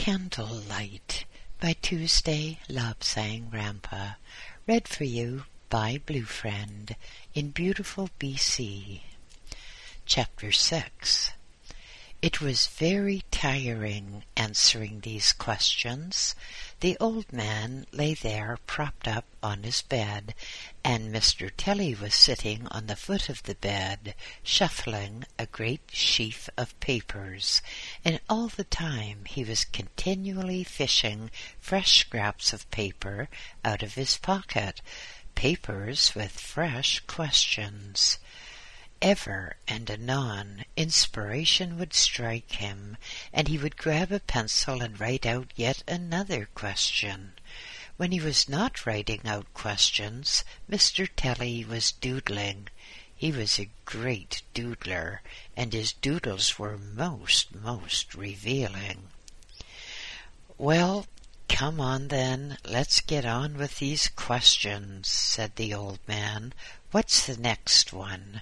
Candlelight by Tuesday Lobsang Rampa, read for you by Blue Friend in beautiful BC. Chapter 6. It was very tiring answering these questions. The old man lay there propped up on his bed, and Mr. Telly was sitting on the foot of the bed, shuffling a great sheaf of papers, and all the time he was continually fishing fresh scraps of paper out of his pocket, papers with fresh questions. Ever and anon inspiration would strike him, and he would grab a pencil and write out yet another question. When he was not writing out questions, Mr. Telly was doodling. He was a great doodler, and his doodles were most revealing. "Well, come on then, let's get on with these questions," said the old man. "What's the next one?"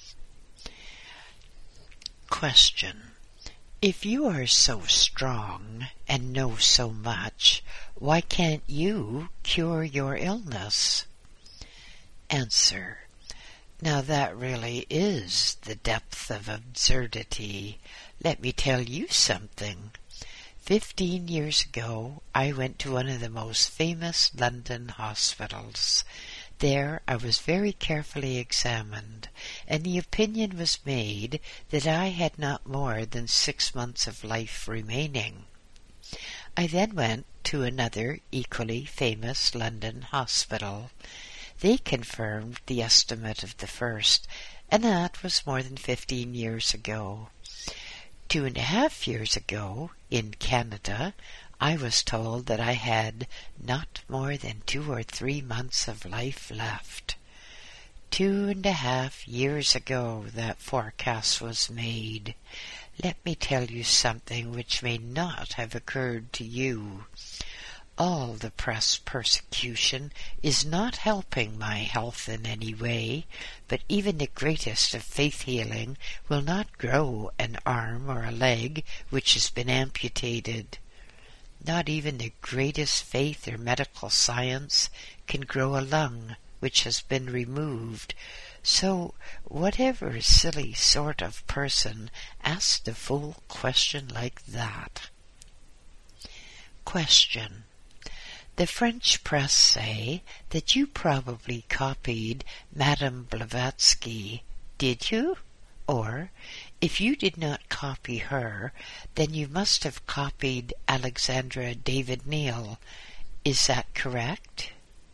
Question. If you are so strong and know so much, why can't you cure your illness? Answer. Now that really is the depth of absurdity. Let me tell you something. 15 years ago, I went to one of the most famous London hospitals. There I was very carefully examined, and the opinion was made that I had not more than 6 months of life remaining. I then went to another equally famous London hospital. They confirmed the estimate of the first, and that was more than 15 years ago. 2.5 years ago, in Canada, I was told that I had not more than 2 or 3 months of life left. 2.5 years ago that forecast was made. Let me tell you something which may not have occurred to you. All the press persecution is not helping my health in any way, but even the greatest of faith healing will not grow an arm or a leg which has been amputated. Not even the greatest faith or medical science can grow a lung which has been removed. So whatever silly sort of person asked a fool question like that? Question. The French press say that you probably copied Madame Blavatsky. Did you? Or, if you did not copy her, then you must have copied Alexandra David-Néel. Is that correct?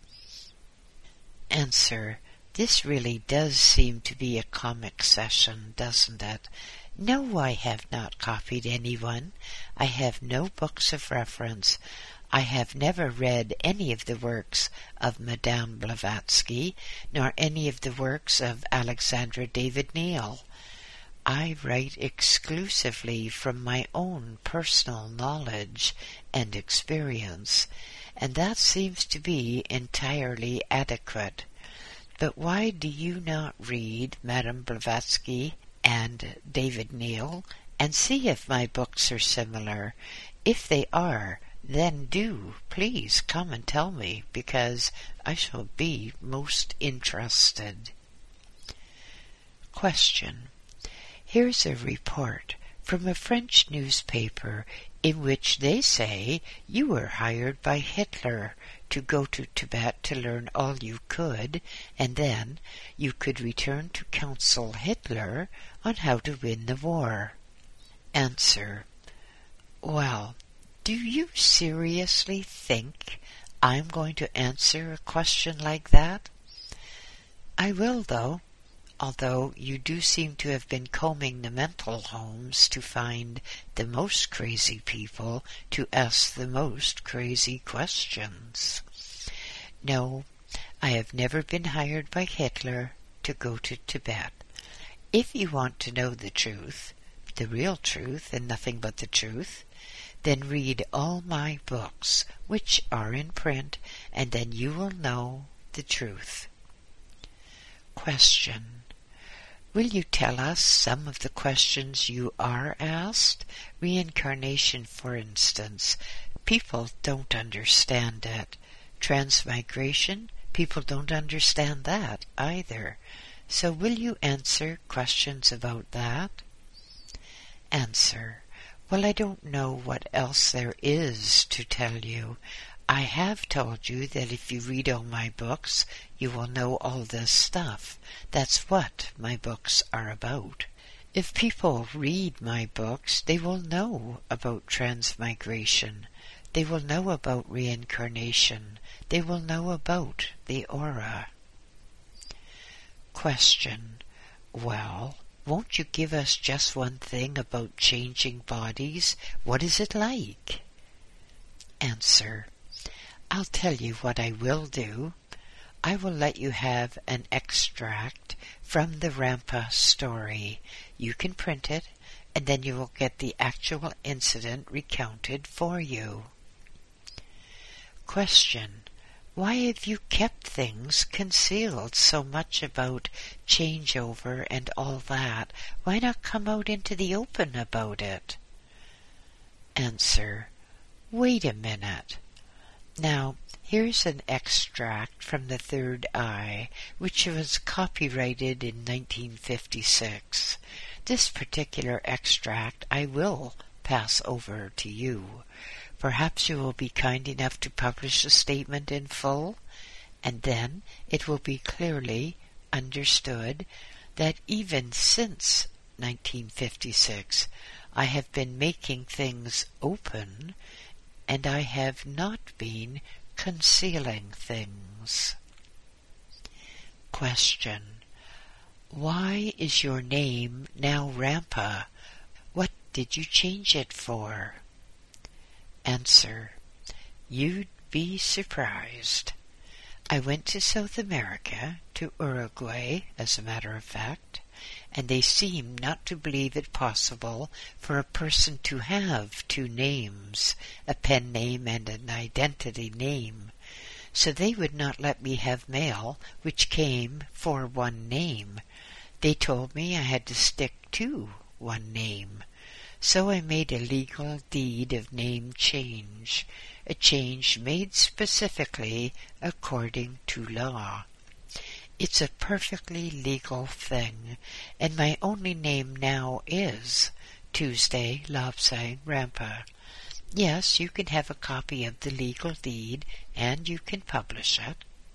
Answer. This really does seem to be a comic session, doesn't it? No, I have not copied anyone. I have no books of reference. I have never read any of the works of Madame Blavatsky, nor any of the works of Alexandra David-Néel. I write exclusively from my own personal knowledge and experience, and that seems to be entirely adequate. But why do you not read Madame Blavatsky and David-Néel and see if my books are similar? If they are, then do please come and tell me, because I shall be most interested. Question. Here's a report from a French newspaper in which they say you were hired by Hitler to go to Tibet to learn all you could, and then you could return to counsel Hitler on how to win the war. Answer. Well, do you seriously think I'm going to answer a question like that? I will, though. Although you do seem to have been combing the mental homes to find the most crazy people to ask the most crazy questions. No, I have never been hired by Hitler to go to Tibet. If you want to know the truth, the real truth and nothing but the truth, then read all my books, which are in print, and then you will know the truth. Question. Will you tell us some of the questions you are asked? Reincarnation, for instance. People don't understand it. Transmigration, people don't understand that either. So will you answer questions about that? Answer. Well, I don't know what else there is to tell you. I have told you that if you read all my books, you will know all this stuff. That's what my books are about. If people read my books, they will know about transmigration. They will know about reincarnation. They will know about the aura. Question. Well, won't you give us just one thing about changing bodies? What is it like? Answer. I'll tell you what I will do. I will let you have an extract from the Rampa story. You can print it, and then you will get the actual incident recounted for you. Question. Why have you kept things concealed so much about changeover and all that? Why not come out into the open about it? Answer. Wait a minute. Now, here's an extract from The Third Eye, which was copyrighted in 1956. This particular extract I will pass over to you. Perhaps you will be kind enough to publish the statement in full, and then it will be clearly understood that even since 1956 I have been making things open, and I have not been concealing things. Question. Why is your name now Rampa? What did you change it for? Answer. You'd be surprised. I went to South America, to Uruguay, as a matter of fact, and they seem not to believe it possible for a person to have two names, a pen name and an identity name. So they would not let me have mail which came for one name. They told me I had to stick to one name. So I made a legal deed of name change, a change made specifically according to law. It's a perfectly legal thing, and my only name now is Tuesday Lobsang Rampa. Yes, you can have a copy of the legal deed, and you can publish it.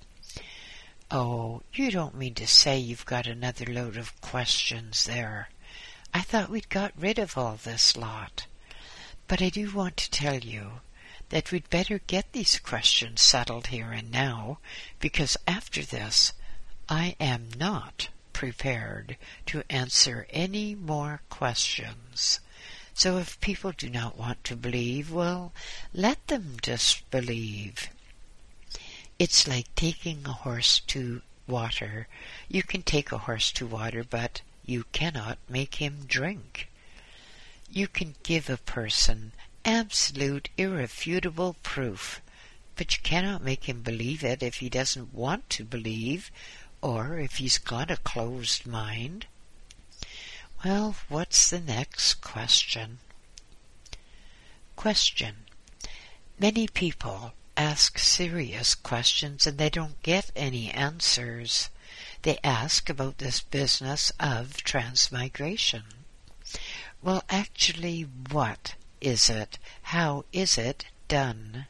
Oh, you don't mean to say you've got another load of questions there. I thought we'd got rid of all this lot. But I do want to tell you that we'd better get these questions settled here and now, because after this I am not prepared to answer any more questions. So if people do not want to believe, well, let them disbelieve. It's like taking a horse to water. You can take a horse to water, but you cannot make him drink. You can give a person absolute, irrefutable proof, but you cannot make him believe it if he doesn't want to believe, or if he's got a closed mind. Well, what's the next question? Question. Many people ask serious questions and they don't get any answers. They ask about this business of transmigration. Well, actually, what is it? How is it done?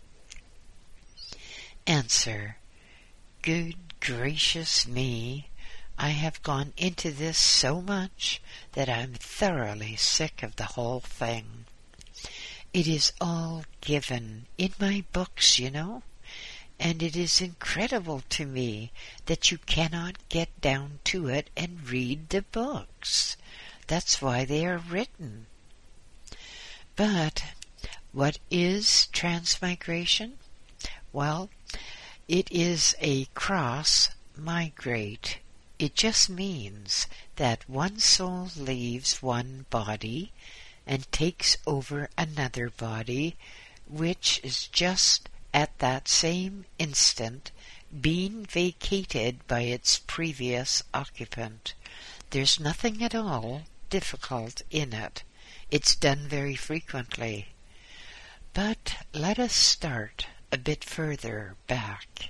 Answer. Good gracious me, I have gone into this so much that I'm thoroughly sick of the whole thing. It is all given in my books, you know, and it is incredible to me that you cannot get down to it and read the books. That's why they are written. But what is transmigration? Well, it is a cross-migrate. It just means that one soul leaves one body and takes over another body, which is just at that same instant being vacated by its previous occupant. There's nothing at all difficult in it. It's done very frequently. But let us start a bit further back.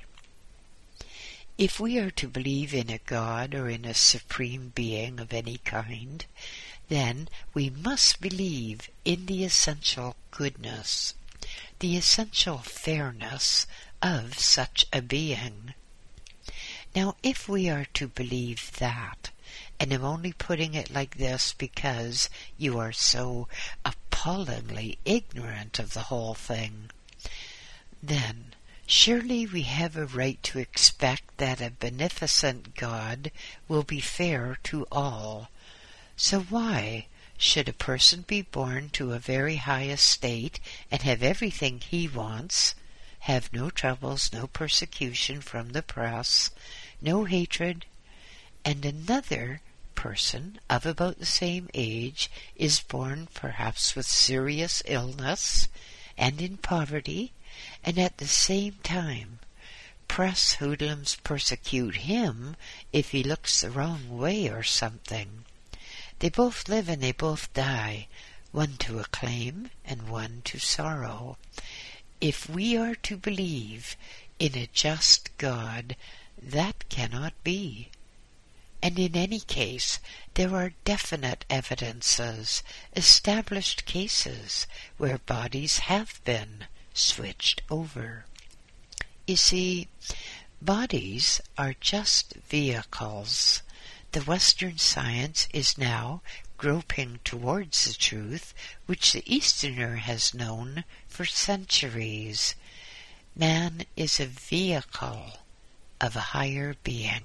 If we are to believe in a God or in a supreme being of any kind, then we must believe in the essential goodness, the essential fairness of such a being. Now, if we are to believe that, and I'm only putting it like this because you are so appallingly ignorant of the whole thing, then surely we have a right to expect that a beneficent God will be fair to all. So why should a person be born to a very high estate and have everything he wants, have no troubles, no persecution from the press, no hatred, and another person of about the same age is born perhaps with serious illness and in poverty, and at the same time press hoodlums persecute him if he looks the wrong way or something? They both live and they both die, one to acclaim and one to sorrow. If we are to believe in a just God, that cannot be. And in any case, there are definite evidences, established cases, where bodies have been switched over. You see, bodies are just vehicles. The Western science is now groping towards the truth which the Easterner has known for centuries. Man is a vehicle of a higher being.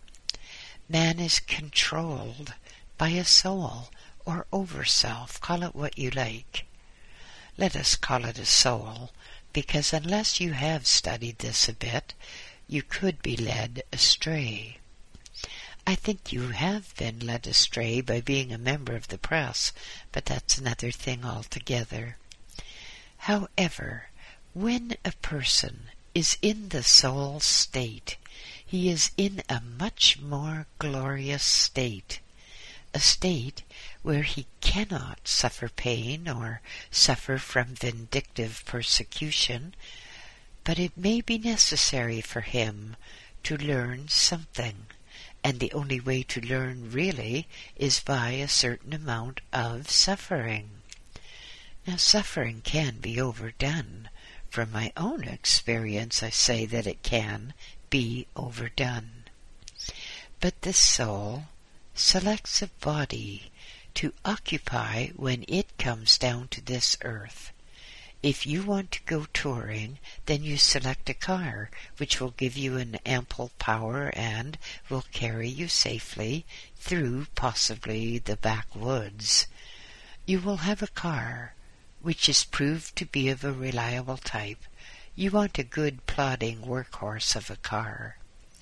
Man is controlled by a soul or overself. Call it what you like. Let us call it a soul, because unless you have studied this a bit, you could be led astray. I think you have been led astray by being a member of the press, but that's another thing altogether. However, when a person is in the soul state, he is in a much more glorious state, a state where he cannot suffer pain or suffer from vindictive persecution, but it may be necessary for him to learn something, and the only way to learn really is by a certain amount of suffering. Now, suffering can be overdone. From my own experience, I say that it can be overdone. But the soul selects a body to occupy when it comes down to this earth. If you want to go touring, then you select a car which will give you an ample power and will carry you safely through possibly the backwoods. You will have a car which is proved to be of a reliable type. You want a good plodding workhorse of a car.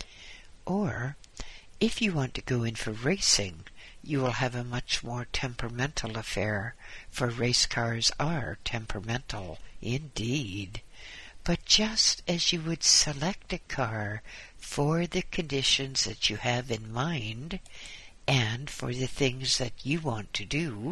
Or, if you want to go in for racing, you will have a much more temperamental affair, for race cars are temperamental indeed. But just as you would select a car for the conditions that you have in mind and for the things that you want to do,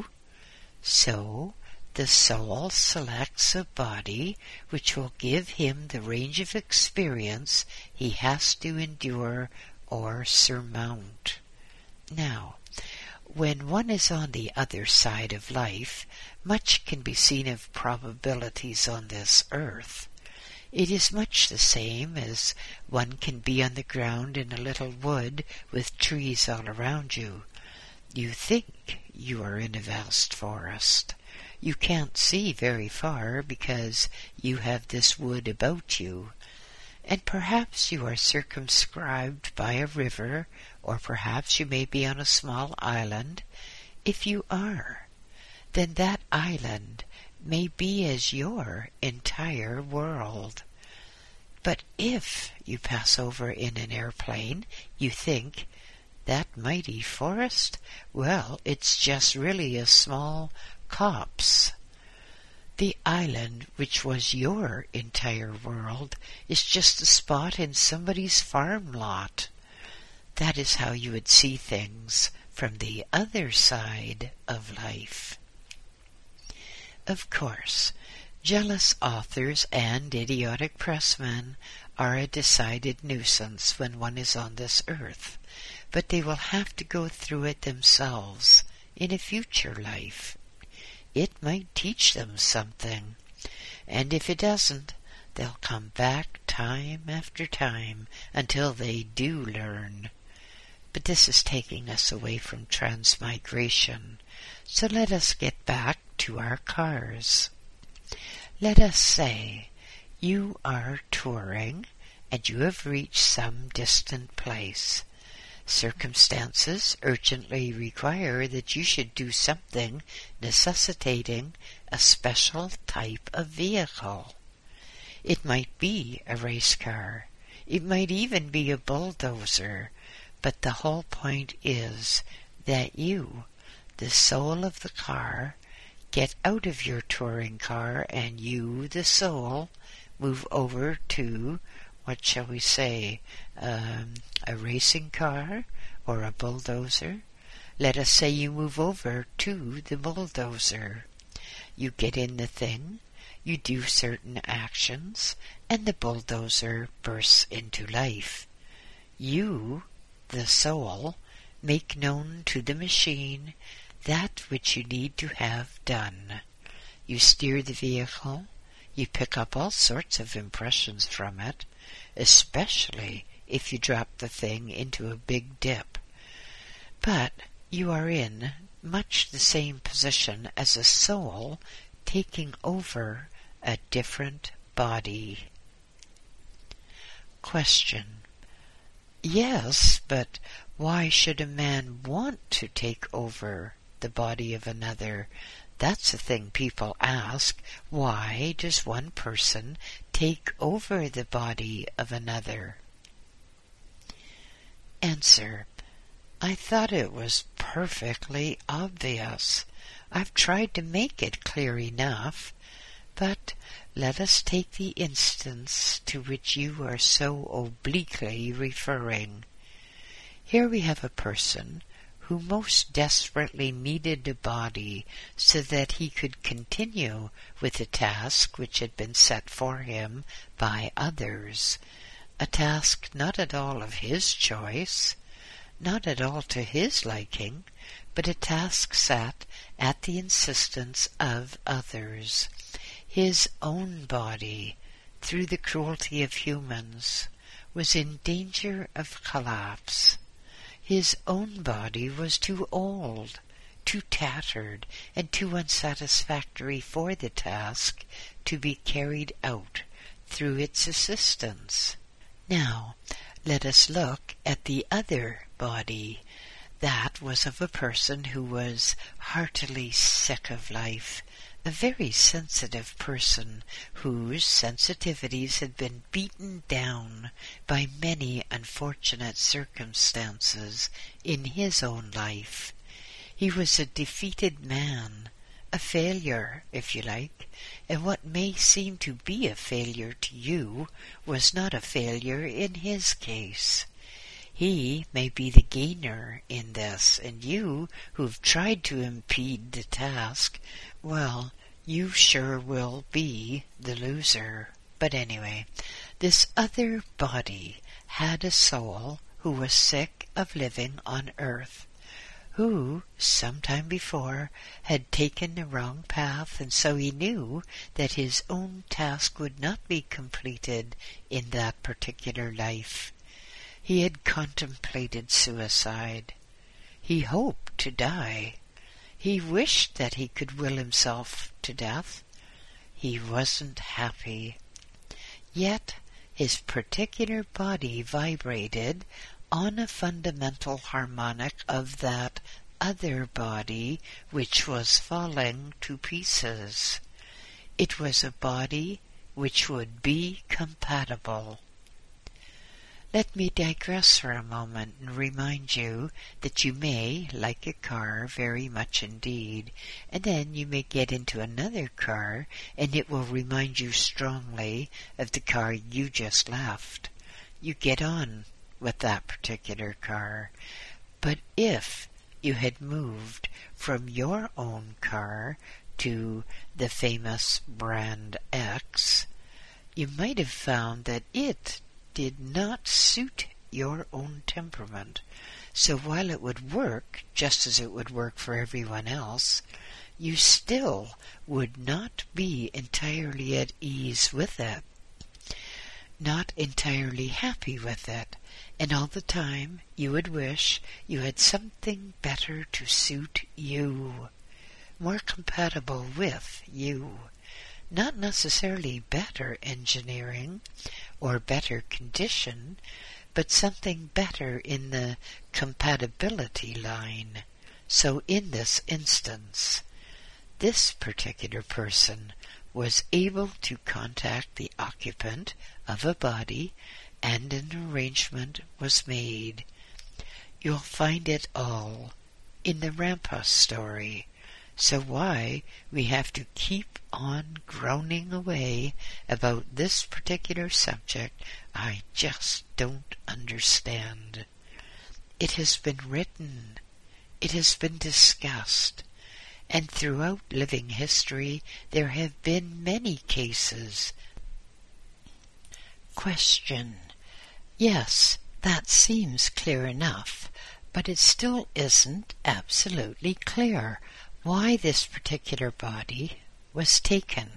so the soul selects a body which will give him the range of experience he has to endure or surmount. Now, when one is on the other side of life, much can be seen of probabilities on this earth. It is much the same as one can be on the ground in a little wood with trees all around you. You think you are in a vast forest. You can't see very far because you have this wood about you, and perhaps you are circumscribed by a river, or perhaps you may be on a small island. If you are, then that island may be as your entire world. But if you pass over in an airplane, you think, that mighty forest? Well, it's just really a small copse. The island, which was your entire world, is just a spot in somebody's farm lot. That is how you would see things from the other side of life. Of course, jealous authors and idiotic pressmen are a decided nuisance when one is on this earth, but they will have to go through it themselves in a future life. It might teach them something, and if it doesn't, they'll come back time after time until they do learn. But this is taking us away from transmigration, so let us get back to our cars. Let us say you are touring and you have reached some distant place. Circumstances urgently require that you should do something necessitating a special type of vehicle. It might be a race car. It might even be a bulldozer. But the whole point is that you, the soul of the car, get out of your touring car and you, the soul, move over to, what shall we say, a racing car or a bulldozer. Let us say you move over to the bulldozer. You get in the thing, you do certain actions, and the bulldozer bursts into life. You, the soul, make known to the machine that which you need to have done. You steer the vehicle, you pick up all sorts of impressions from it, especially if you drop the thing into a big dip. But you are in much the same position as a soul taking over a different body. Question. Yes, but why should a man want to take over the body of another? That's the thing people ask. Why does one person take over the body of another? Answer. I thought it was perfectly obvious. I've tried to make it clear enough, but let us take the instance to which you are so obliquely referring. Here we have a person who most desperately needed a body so that he could continue with the task which had been set for him by others, a task not at all of his choice, not at all to his liking, but a task set at the insistence of others. His own body, through the cruelty of humans, was in danger of collapse. His own body was too old, too tattered, and too unsatisfactory for the task to be carried out through its assistance. Now, let us look at the other body. That was of a person who was heartily sick of life, a very sensitive person whose sensitivities had been beaten down by many unfortunate circumstances in his own life. He was a defeated man, a failure, if you like, and what may seem to be a failure to you was not a failure in his case. He may be the gainer in this, and you, who've tried to impede the task, well, you sure will be the loser. But anyway, this other body had a soul who was sick of living on earth, who, some time before, had taken the wrong path, and so he knew that his own task would not be completed in that particular life. He had contemplated suicide. He hoped to die. He wished that he could will himself to death. He wasn't happy. Yet his particular body vibrated on a fundamental harmonic of that other body which was falling to pieces. It was a body which would be compatible. Let me digress for a moment and remind you that you may like a car very much indeed, and then you may get into another car and it will remind you strongly of the car you just left. You get on with that particular car. But if you had moved from your own car to the famous brand X, you might have found that it did not suit your own temperament. So while it would work just as it would work for everyone else, you still would not be entirely at ease with it, not entirely happy with it, and all the time you would wish you had something better to suit you, more compatible with you. Not necessarily better engineering or better condition, but something better in the compatibility line. So in this instance, this particular person was able to contact the occupant of a body, and an arrangement was made. You'll find it all in the Rampa story. So why we have to keep on groaning away about this particular subject, I just don't understand. It has been written, it has been discussed, and throughout living history there have been many cases. Question. Yes, that seems clear enough, but it still isn't absolutely clear why this particular body was taken.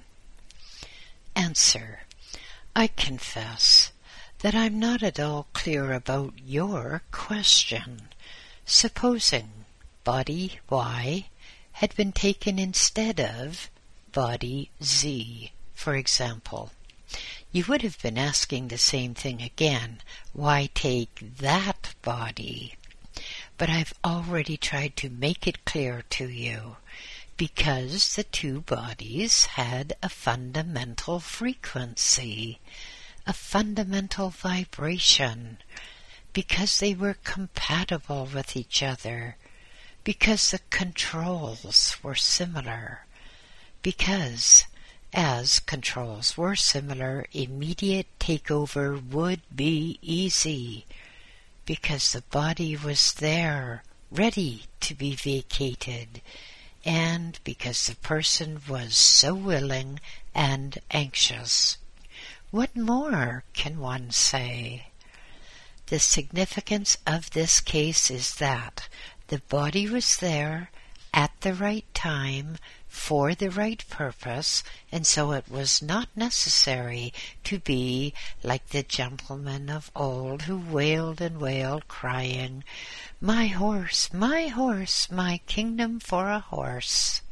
Answer. I confess that I'm not at all clear about your question. Supposing body Y had been taken instead of body Z, for example, you would have been asking the same thing again. Why take that body? But I've already tried to make it clear to you, because the two bodies had a fundamental frequency, a fundamental vibration, because they were compatible with each other, because the controls were similar, because as controls were similar, immediate takeover would be easy, because the body was there, ready to be vacated, and because the person was so willing and anxious. What more can one say? The significance of this case is that the body was there at the right time for the right purpose, and so it was not necessary to be like the gentleman of old who wailed and wailed, crying, my horse, my kingdom for a horse."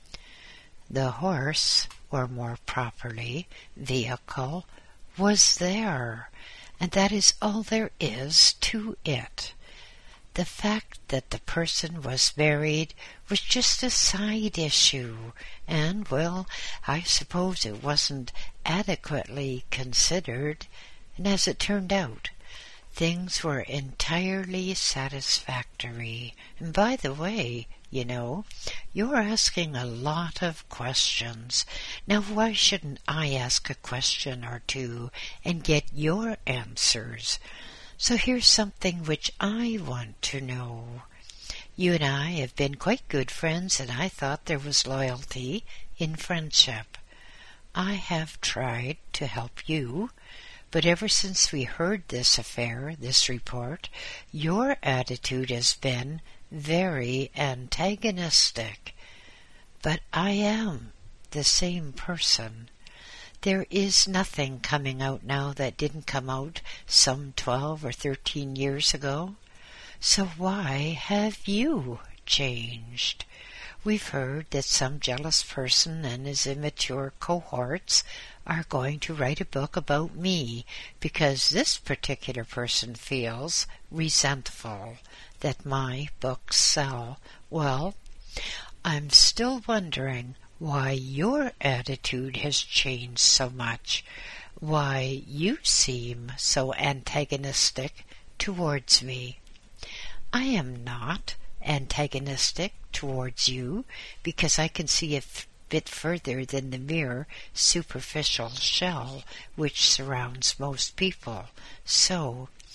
The horse, or more properly, vehicle, was there, and that is all there is to it. The fact that the person was married was just a side issue, and, well, I suppose it wasn't adequately considered, and as it turned out, things were entirely satisfactory. And by the way, you know, you're asking a lot of questions. Now, why shouldn't I ask a question or two and get your answers? So here's something which I want to know. You and I have been quite good friends, and I thought there was loyalty in friendship. I have tried to help you, but ever since we heard this affair, this report, your attitude has been very antagonistic. But I am the same person. There is nothing coming out now that didn't come out some 12 or 13 years ago. So why have you changed? We've heard that some jealous person and his immature cohorts are going to write a book about me because this particular person feels resentful that my books sell. Well, I'm still wondering why your attitude has changed so much, why you seem so antagonistic towards me. I am not antagonistic towards you because I can see a bit further than the mere superficial shell which surrounds most people. So,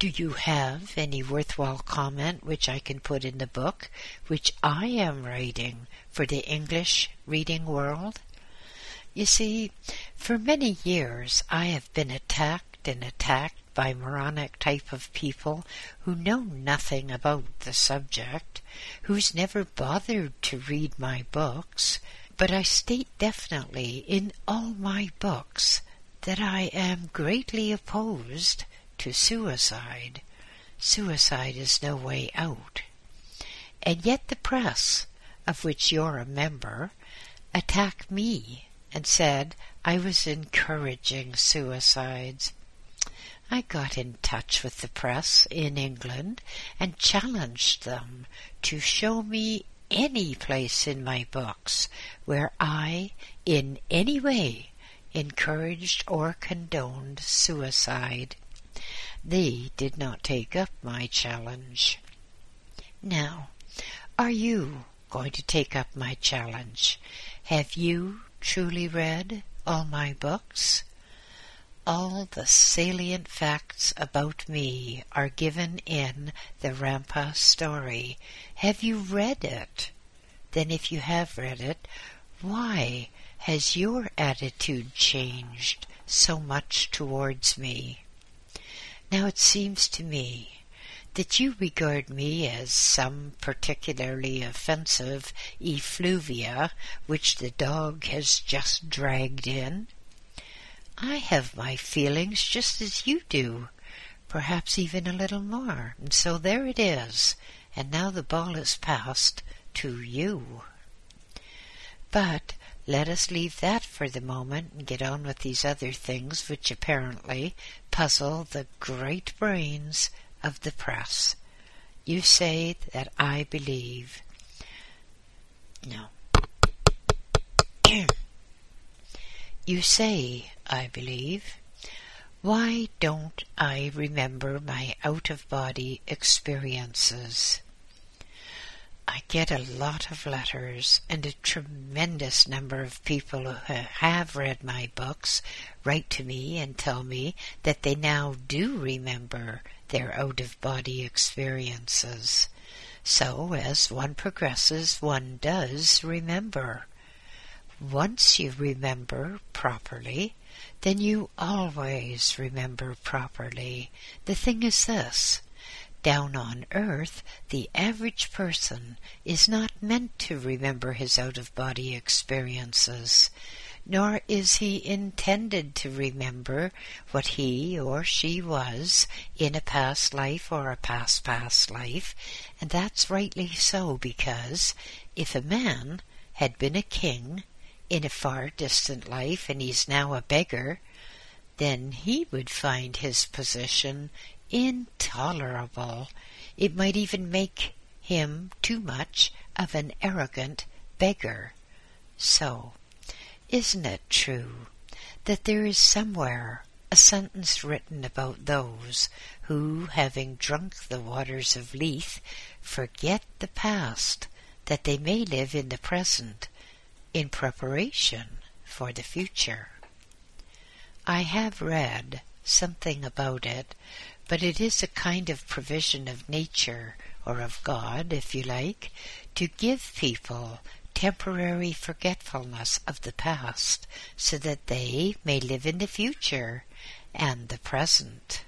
Do you have any worthwhile comment which I can put in the book, which I am writing for the English reading world? You see, for many years I have been attacked by moronic type of people who know nothing about the subject, who's never bothered to read my books, but I state definitely in all my books that I am greatly opposed to suicide. Suicide is no way out. And yet the press, of which you're a member, attacked me and said I was encouraging suicides. I got in touch with the press in England and challenged them to show me any place in my books where I, in any way, encouraged or condoned suicide. They did not take up my challenge. Now, are you going to take up my challenge? Have you truly read all my books? All the salient facts about me are given in the Rampa story. Have you read it? Then if you have read it, why has your attitude changed so much towards me? Now it seems to me that you regard me as some particularly offensive effluvia which the dog has just dragged in. I have my feelings just as you do, perhaps even a little more, and so there it is, and now the ball is passed to you. But let us leave that for the moment and get on with these other things which apparently puzzle the great brains of the press. You say that I believe. No. You say I believe. Why don't I remember my out-of-body experiences? I get a lot of letters, and a tremendous number of people who have read my books write to me and tell me that they now do remember their out-of-body experiences. So, as one progresses, one does remember. Once you remember properly, then you always remember properly. The thing is this: down on earth, the average person is not meant to remember his out-of-body experiences, nor is he intended to remember what he or she was in a past life or a past life, and that's rightly so, because if a man had been a king in a far distant life and he's now a beggar, then he would find his position intolerable. It might even make him too much of an arrogant beggar. So, isn't it true that there is somewhere a sentence written about those who, having drunk the waters of Lethe, forget the past, that they may live in the present, in preparation for the future? I have read something about it, but it is a kind of provision of nature, or of God, if you like, to give people temporary forgetfulness of the past, so that they may live in the future and the present.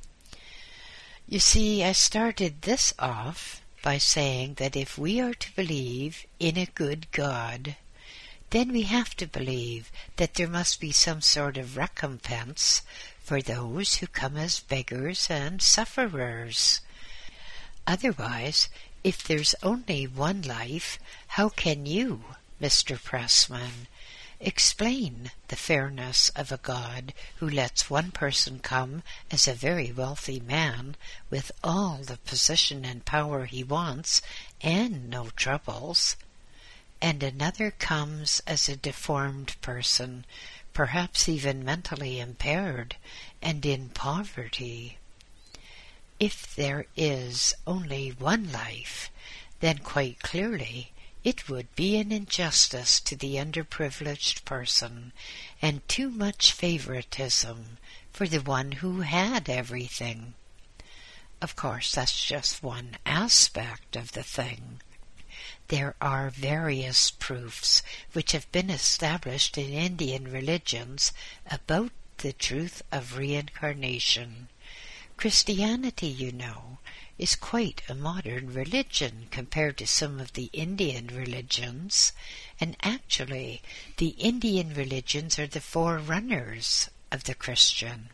You see, I started this off by saying that if we are to believe in a good God, then we have to believe that there must be some sort of recompense for those who come as beggars and sufferers. Otherwise, if there's only one life, how can you, Mr. Pressman, explain the fairness of a God who lets one person come as a very wealthy man with all the position and power he wants and no troubles, and another comes as a deformed person, perhaps even mentally impaired, and in poverty? If there is only one life, then quite clearly it would be an injustice to the underprivileged person, and too much favoritism for the one who had everything. of course, that's just one aspect of the thing. There are various proofs which have been established in Indian religions about the truth of reincarnation. Christianity, you know, is quite a modern religion compared to some of the Indian religions, and actually the Indian religions are the forerunners of the Christian.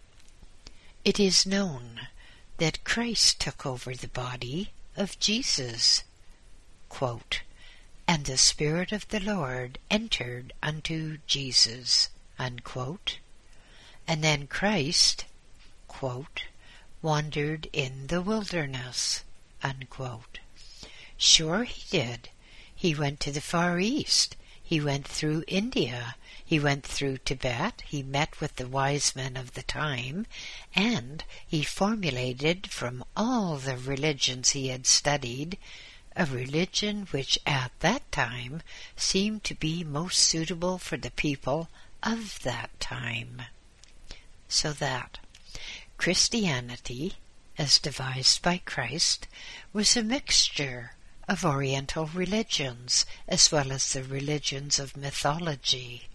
It is known that Christ took over the body of Jesus. Quote, "And the Spirit of the Lord entered unto Jesus," unquote. And then Christ, quote, "wandered in the wilderness," unquote. Sure he did. He went to the Far East. He went through India. He went through Tibet. He met with the wise men of the time, and he formulated from all the religions he had studied a religion which at that time seemed to be most suitable for the people of that time. So that Christianity, as devised by Christ, was a mixture of Oriental religions as well as the religions of mythology.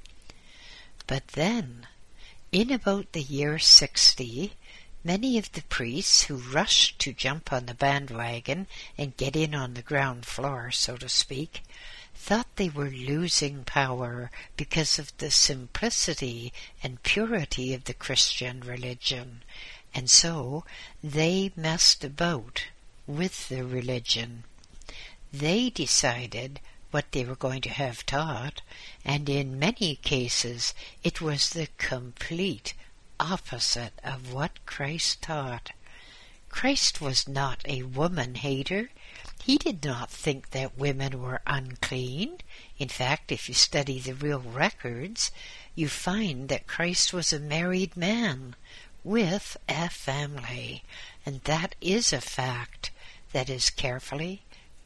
But then, in about the year 60, many of the priests who rushed to jump on the bandwagon and get in on the ground floor, so to speak, thought they were losing power because of the simplicity and purity of the Christian religion, and so they messed about with the religion. They decided what they were going to have taught, and in many cases it was the complete opposite of what Christ taught. Christ was not a woman-hater. He did not think that women were unclean. In fact, if you study the real records, you find that Christ was a married man with a family, and that is a fact that is carefully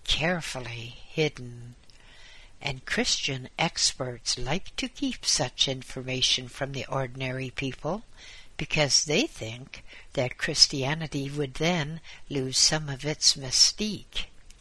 hidden. And Christian experts like to keep such information from the ordinary people because they think that Christianity would then lose some of its mystique.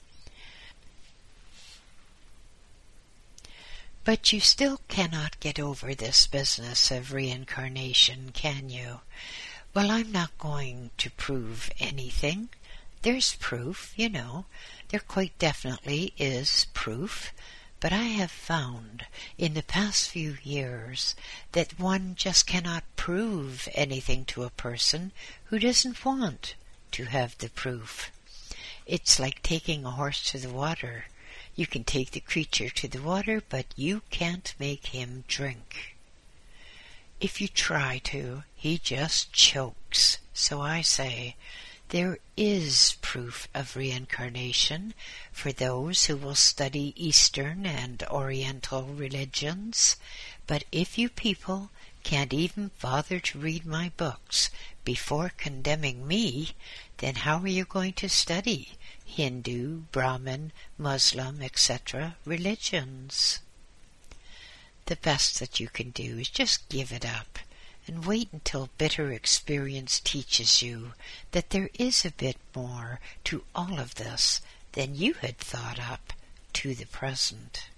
But you still cannot get over this business of reincarnation, can you? Well, I'm not going to prove anything. There's proof, you know. There quite definitely is proof. But I have found in the past few years that one just cannot prove anything to a person who doesn't want to have the proof. It's like taking a horse to the water. You can take the creature to the water, but you can't make him drink. If you try to, he just chokes. So I say, there is proof of reincarnation for those who will study Eastern and Oriental religions, but if you people can't even bother to read my books before condemning me, then how are you going to study Hindu, Brahmin, Muslim, etc. religions? The best that you can do is just give it up and wait until bitter experience teaches you that there is a bit more to all of this than you had thought up to the present.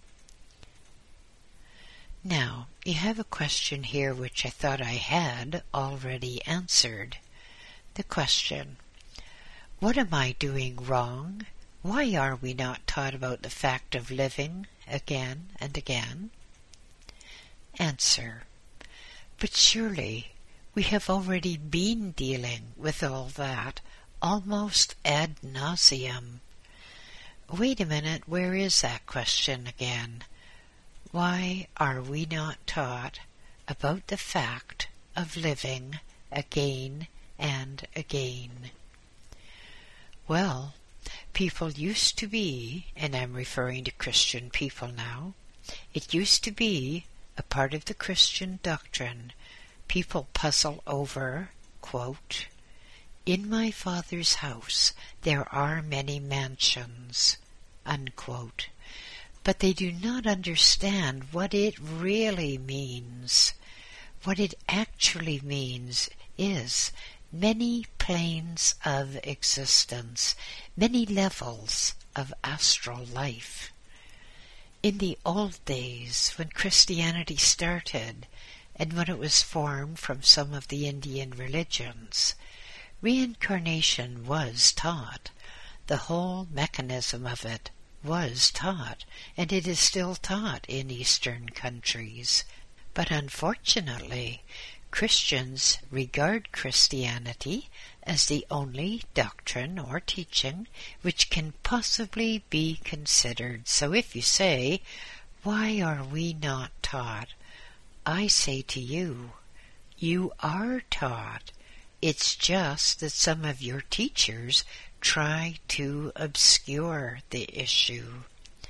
Now, you have a question here which I thought I had already answered. The question, what am I doing wrong? Why are we not taught about the fact of living again and again? Answer, but surely we have already been dealing with all that almost ad nauseum. Wait a minute, where is that question again? Why are we not taught about the fact of living again and again? Well, people used to be, and I'm referring to Christian people now, it used to be a part of the Christian doctrine. People puzzle over, quote, "In my Father's house there are many mansions," unquote. But they do not understand what it really means. What it actually means is many planes of existence, many levels of astral life. In the old days, when Christianity started, and when it was formed from some of the Indian religions, reincarnation was taught. The whole mechanism of it was taught, and it is still taught in Eastern countries. But unfortunately, Christians regard Christianity as the only doctrine or teaching which can possibly be considered. So if you say, "Why are we not taught?" I say to you, you are taught. It's just that some of your teachers try to obscure the issue.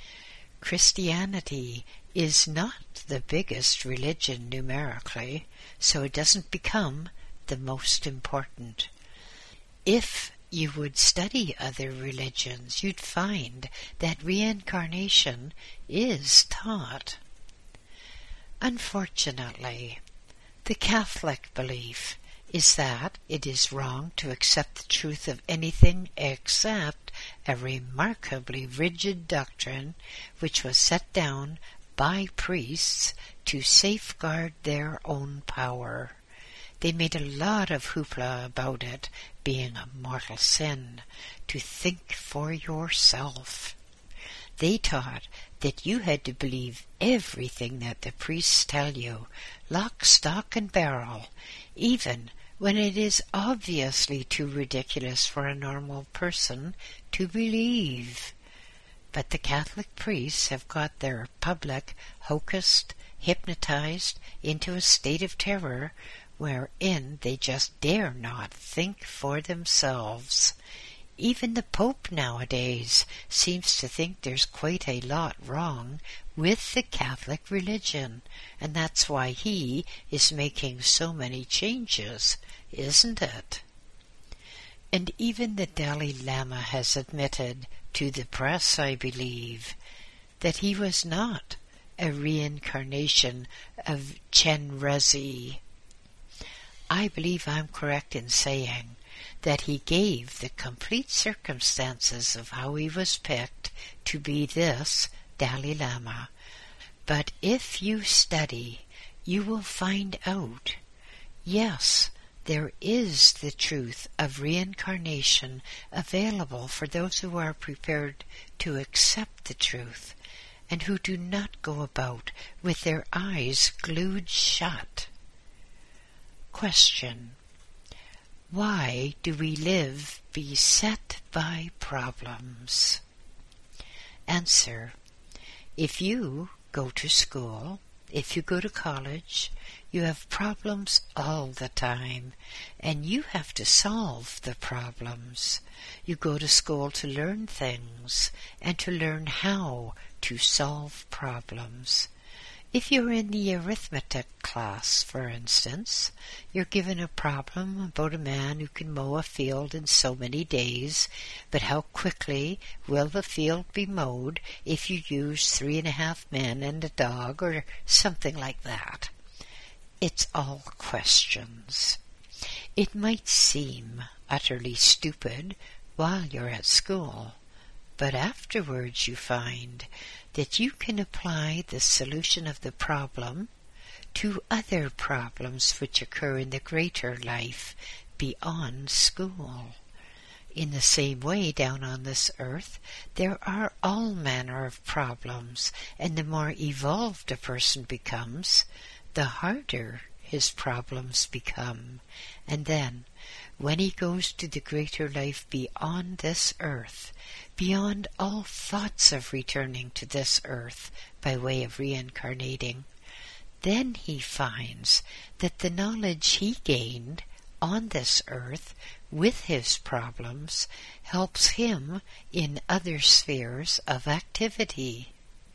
Christianity is not the biggest religion numerically, so it doesn't become the most important. If you would study other religions, you'd find that reincarnation is taught. Unfortunately, the Catholic belief is that it is wrong to accept the truth of anything except a remarkably rigid doctrine which was set down by priests to safeguard their own power. They made a lot of hoopla about it being a mortal sin to think for yourself. They taught that you had to believe everything that the priests tell you, lock, stock, and barrel, even when it is obviously too ridiculous for a normal person to believe. But the Catholic priests have got their public hocused, hypnotized into a state of terror wherein they just dare not think for themselves. Even the Pope nowadays seems to think there's quite a lot wrong with the Catholic religion, and that's why he is making so many changes, isn't it? And even the Dalai Lama has admitted to the press, I believe, that he was not a reincarnation of Chenrezig. I believe I'm correct in saying that he gave the complete circumstances of how he was picked to be this Dalai Lama. But if you study, you will find out, yes, there is the truth of reincarnation available for those who are prepared to accept the truth and who do not go about with their eyes glued shut. Question: why do we live beset by problems? Answer: if you go to school, if you go to college, you have problems all the time, and you have to solve the problems. You go to school to learn things and to learn how to solve problems. If you're in the arithmetic class, for instance, you're given a problem about a man who can mow a field in so many days, but how quickly will the field be mowed if you use 3.5 men and a dog, or something like that? It's all questions. It might seem utterly stupid while you're at school, but afterwards you find that you can apply the solution of the problem to other problems which occur in the greater life beyond school. In the same way, down on this earth, there are all manner of problems, and the more evolved a person becomes, the harder his problems become. And then, when he goes to the greater life beyond this earth, beyond all thoughts of returning to this earth by way of reincarnating, then he finds that the knowledge he gained on this earth with his problems helps him in other spheres of activity.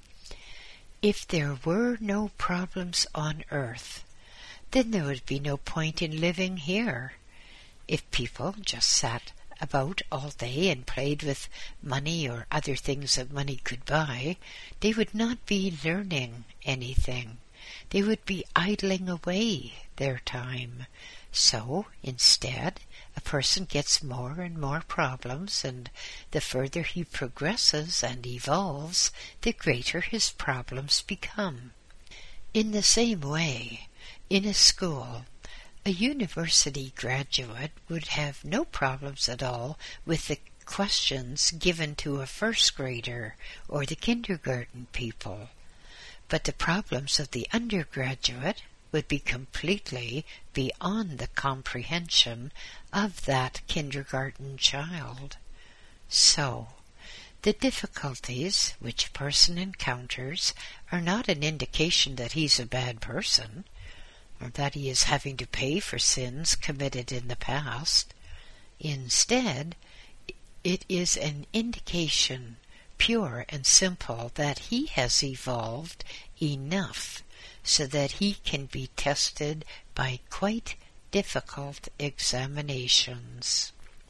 If there were no problems on earth, then there would be no point in living here. If people just sat about all day and played with money or other things that money could buy, they would not be learning anything. They would be idling away their time. So, instead, a person gets more and more problems, and the further he progresses and evolves, the greater his problems become. In the same way, in a school, a university graduate would have no problems at all with the questions given to a first grader or the kindergarten people. But the problems of the undergraduate would be completely beyond the comprehension of that kindergarten child. So, the difficulties which a person encounters are not an indication that he's a bad person, or that he is having to pay for sins committed in the past. Instead, it is an indication, pure and simple, that he has evolved enough so that he can be tested by quite difficult examinations.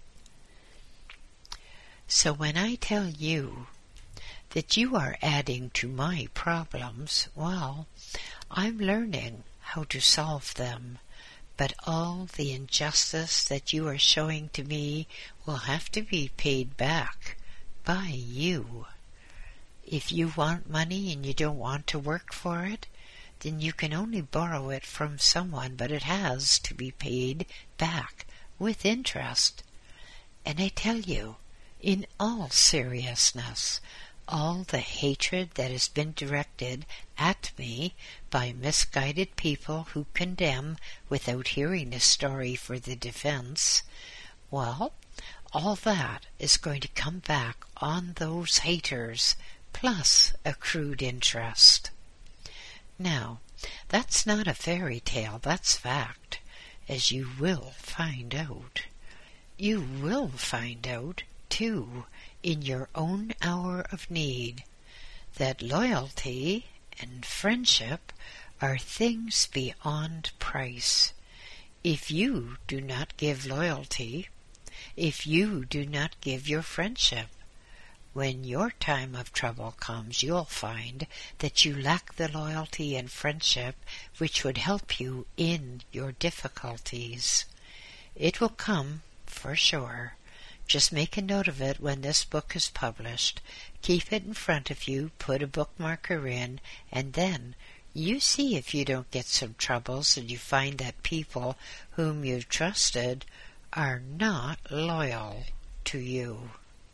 So when I tell you that you are adding to my problems, well, I'm learning how to solve them, but all the injustice that you are showing to me will have to be paid back by you. If you want money and you don't want to work for it, then you can only borrow it from someone, but it has to be paid back with interest. And I tell you, in all seriousness, all the hatred that has been directed at me by misguided people who condemn without hearing a story for the defense, well, all that is going to come back on those haters, plus accrued interest. Now, that's not a fairy tale, that's fact, as you will find out. You will find out, too, in your own hour of need, that loyalty and friendship are things beyond price. If you do not give loyalty, if you do not give your friendship, when your time of trouble comes, you'll find that you lack the loyalty and friendship which would help you in your difficulties. It will come, for sure. Just make a note of it when this book is published. Keep it in front of you, put a bookmarker in, and then you see if you don't get some troubles and you find that people whom you've trusted are not loyal to you.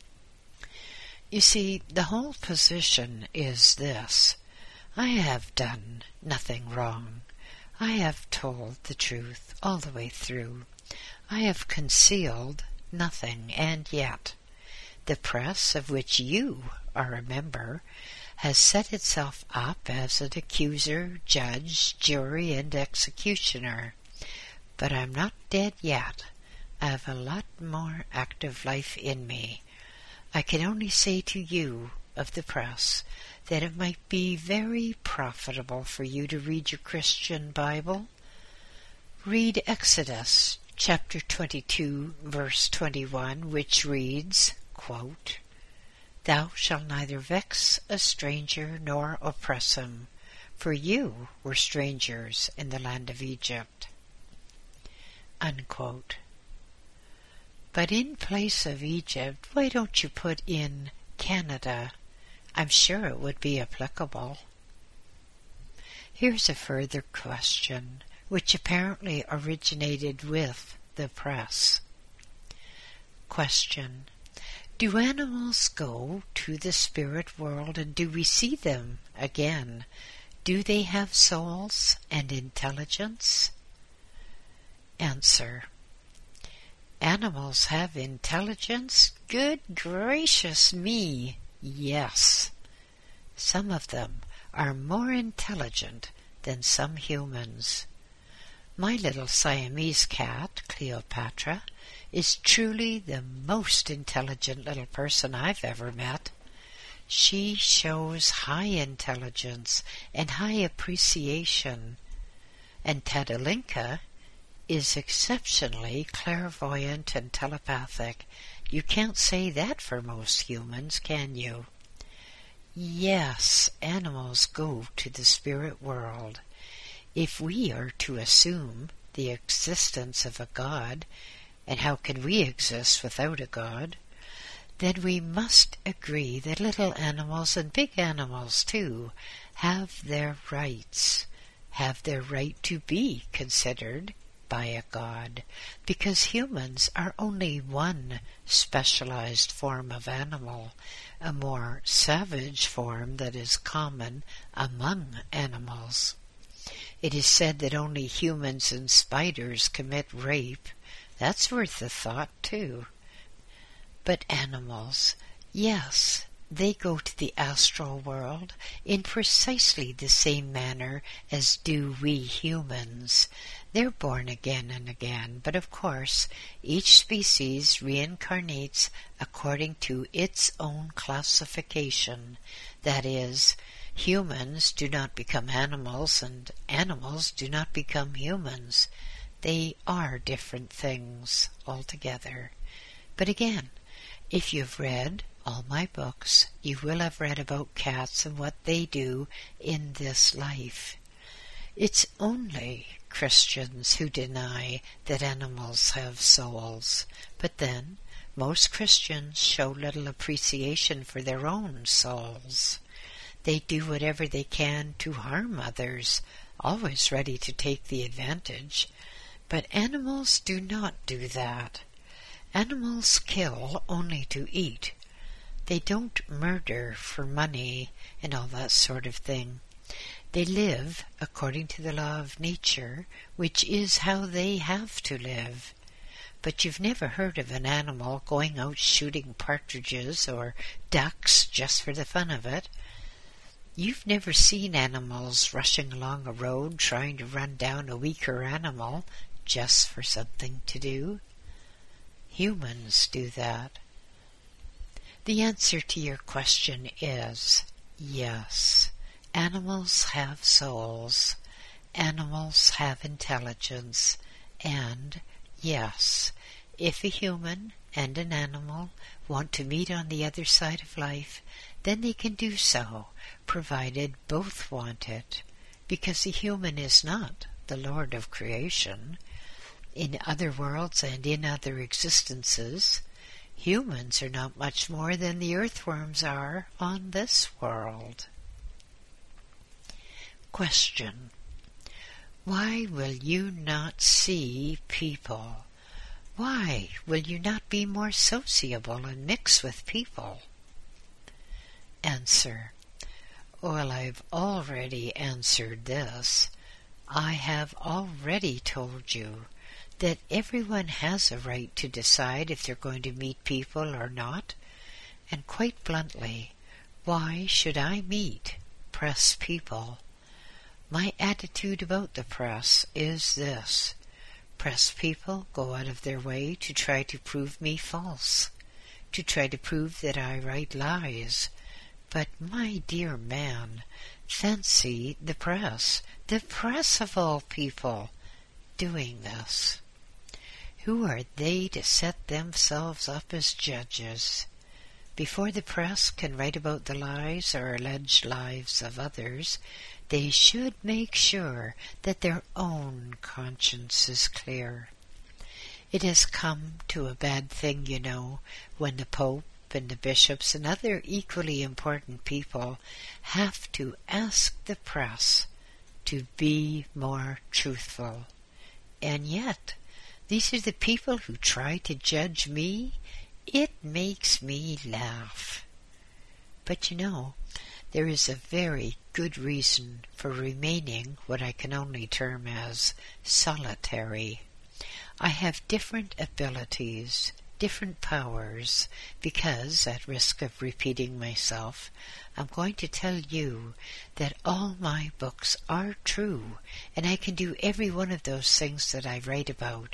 You see, the whole position is this. I have done nothing wrong. I have told the truth all the way through. I have concealed nothing, and yet the press, of which you are a member, has set itself up as an accuser, judge, jury, and executioner. But I'm not dead yet. I have a lot more active life in me. I can only say to you of the press that it might be very profitable for you to read your Christian Bible. Read Exodus chapter 22, verse 21, which reads, quote, "Thou shalt neither vex a stranger nor oppress him, for you were strangers in the land of Egypt." Unquote. But in place of Egypt, why don't you put in Canada? I'm sure it would be applicable. Here's a further question, which apparently originated with the press. Question: do animals go to the spirit world, and do we see them again? Do they have souls and intelligence? Answer: animals have intelligence? Good gracious me, yes. Some of them are more intelligent than some humans. My little Siamese cat, Cleopatra, is truly the most intelligent little person I've ever met. She shows high intelligence and high appreciation, and Tadalinka is exceptionally clairvoyant and telepathic. You can't say that for most humans, can you? Yes, animals go to the spirit world. If we are to assume the existence of a God, and how can we exist without a God, then we must agree that little animals and big animals too have their rights, have their right to be considered by a God, because humans are only one specialized form of animal, a more savage form that is common among animals. It is said that only humans and spiders commit rape. That's worth a thought too. But animals, yes, they go to the astral world in precisely the same manner as do we humans. They're born again and again, but of course each species reincarnates according to its own classification. That is, humans do not become animals, and animals do not become humans. They are different things altogether. But again, if you've read all my books, you will have read about cats and what they do in this life. It's only Christians who deny that animals have souls, but then most Christians show little appreciation for their own souls. They do whatever they can to harm others, always ready to take the advantage. But animals do not do that. Animals kill only to eat. They don't murder for money and all that sort of thing. They live according to the law of nature, which is how they have to live. But you've never heard of an animal going out shooting partridges or ducks just for the fun of it. You've never seen animals rushing along a road trying to run down a weaker animal just for something to do. Humans do that. The answer to your question is yes. Animals have souls. Animals have intelligence. And yes, if a human and an animal want to meet on the other side of life, then they can do so, provided both want it, because the human is not the Lord of creation. In other worlds and in other existences, humans are not much more than the earthworms are on this world. Question: why will you not see people? Why will you not be more sociable and mix with people? Answer: well, I've already answered this. I have already told you that everyone has a right to decide if they're going to meet people or not. And quite bluntly, why should I meet press people? My attitude about the press is this: press people go out of their way to try to prove me false, to try to prove that I write lies. But, my dear man, fancy the press of all people, doing this. Who are they to set themselves up as judges? Before the press can write about the lies or alleged lives of others, they should make sure that their own conscience is clear. It has come to a bad thing, you know, when the Pope and the bishops and other equally important people have to ask the press to be more truthful. And yet, these are the people who try to judge me. It makes me laugh. But you know, there is a very good reason for remaining what I can only term as solitary. I have different abilities, different powers, because, at risk of repeating myself, I'm going to tell you that all my books are true, and I can do every one of those things that I write about.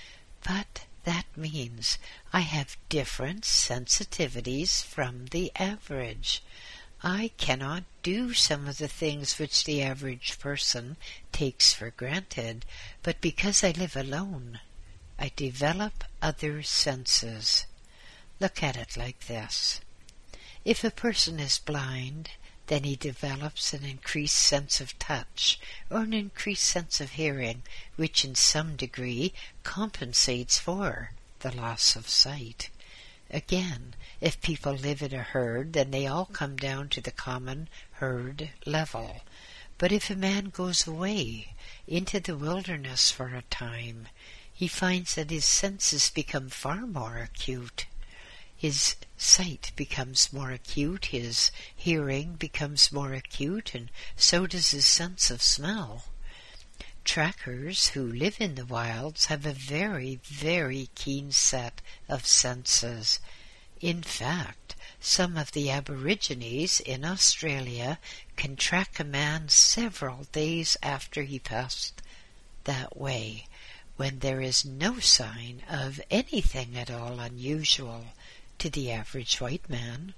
But that means I have different sensitivities from the average. I cannot do some of the things which the average person takes for granted, but because I live alone, I develop other senses. Look at it like this. If a person is blind, then he develops an increased sense of touch or an increased sense of hearing, which in some degree compensates for the loss of sight. Again, if people live in a herd, then they all come down to the common herd level. But if a man goes away into the wilderness for a time, he finds that his senses become far more acute. His sight becomes more acute, his hearing becomes more acute, and so does his sense of smell. Trackers who live in the wilds have a very, very keen set of senses. In fact, some of the Aborigines in Australia can track a man several days after he passed that way, when there is no sign of anything at all unusual to the average white man.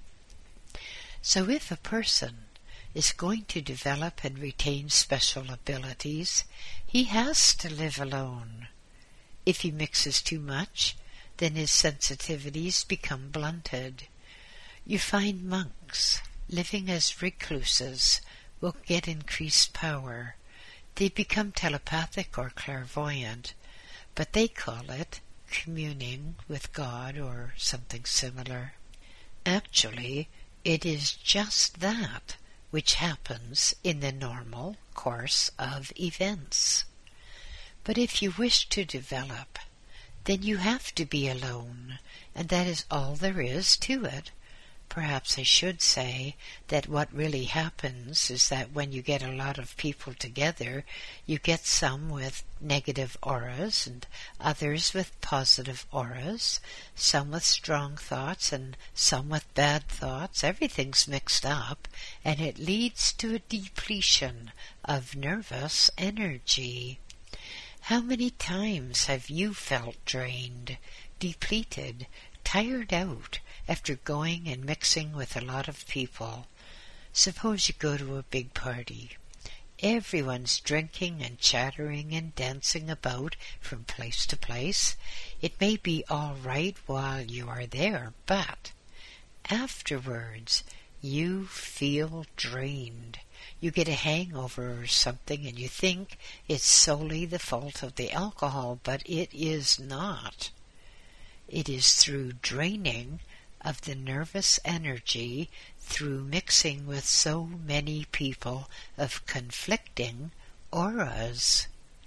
So if a person is going to develop and retain special abilities, he has to live alone. If he mixes too much, then his sensitivities become blunted. You find monks living as recluses will get increased power. They become telepathic or clairvoyant, but they call it communing with God or something similar. Actually, it is just that which happens in the normal course of events. But if you wish to develop, then you have to be alone, and that is all there is to it. Perhaps I should say that what really happens is that when you get a lot of people together, you get some with negative auras and others with positive auras, some with strong thoughts and some with bad thoughts. Everything's mixed up, and it leads to a depletion of nervous energy. How many times have you felt drained, depleted, tired out after going and mixing with a lot of people? Suppose you go to a big party. Everyone's drinking and chattering and dancing about from place to place. It may be all right while you are there, but afterwards you feel drained. You get a hangover or something and you think it's solely the fault of the alcohol, but it is not. It is through draining of the nervous energy through mixing with so many people of conflicting auras.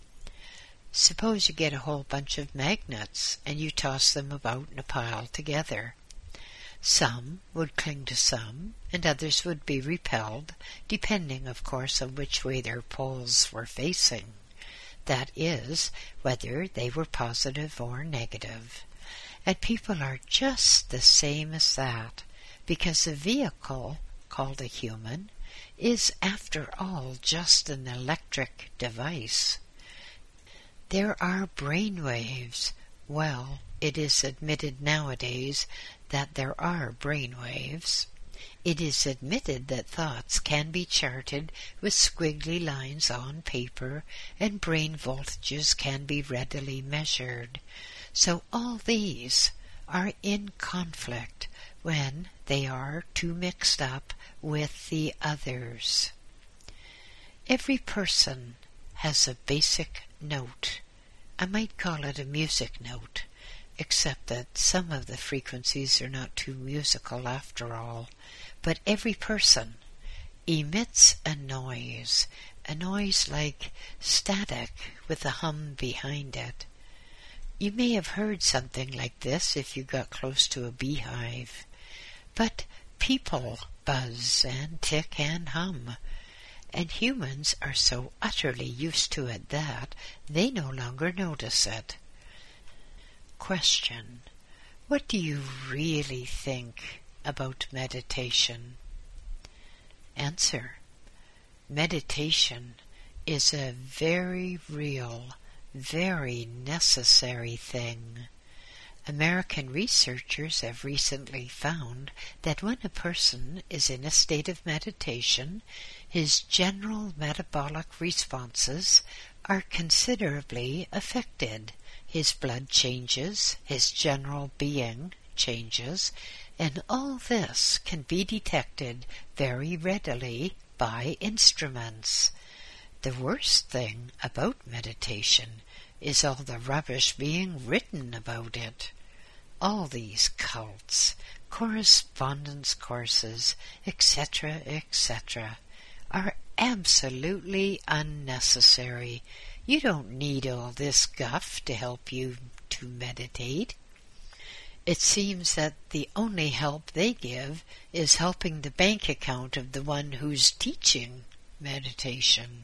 Suppose you get a whole bunch of magnets and you toss them about in a pile together. Some would cling to some, and others would be repelled, depending, of course, on which way their poles were facing. That is, whether they were positive or negative. And people are just the same as that, because the vehicle, called a human, is, after all, just an electric device. There are brain waves. Well, it is admitted nowadays that there are brain waves. It is admitted that thoughts can be charted with squiggly lines on paper, and brain voltages can be readily measured. So all these are in conflict when they are too mixed up with the others. Every person has a basic note. I might call it a music note, except that some of the frequencies are not too musical after all. But every person emits a noise like static with a hum behind it. You may have heard something like this if you got close to a beehive. But people buzz and tick and hum, and humans are so utterly used to it that they no longer notice it. Question: what do you really think about meditation? Answer: meditation is a very real, very necessary thing. American researchers have recently found that when a person is in a state of meditation, his general metabolic responses are considerably affected. His blood changes, his general being changes, and all this can be detected very readily by instruments. The worst thing about meditation is all the rubbish being written about it. All these cults, correspondence courses, etc., etc., are absolutely unnecessary. You don't need all this guff to help you to meditate. It seems that the only help they give is helping the bank account of the one who's teaching meditation.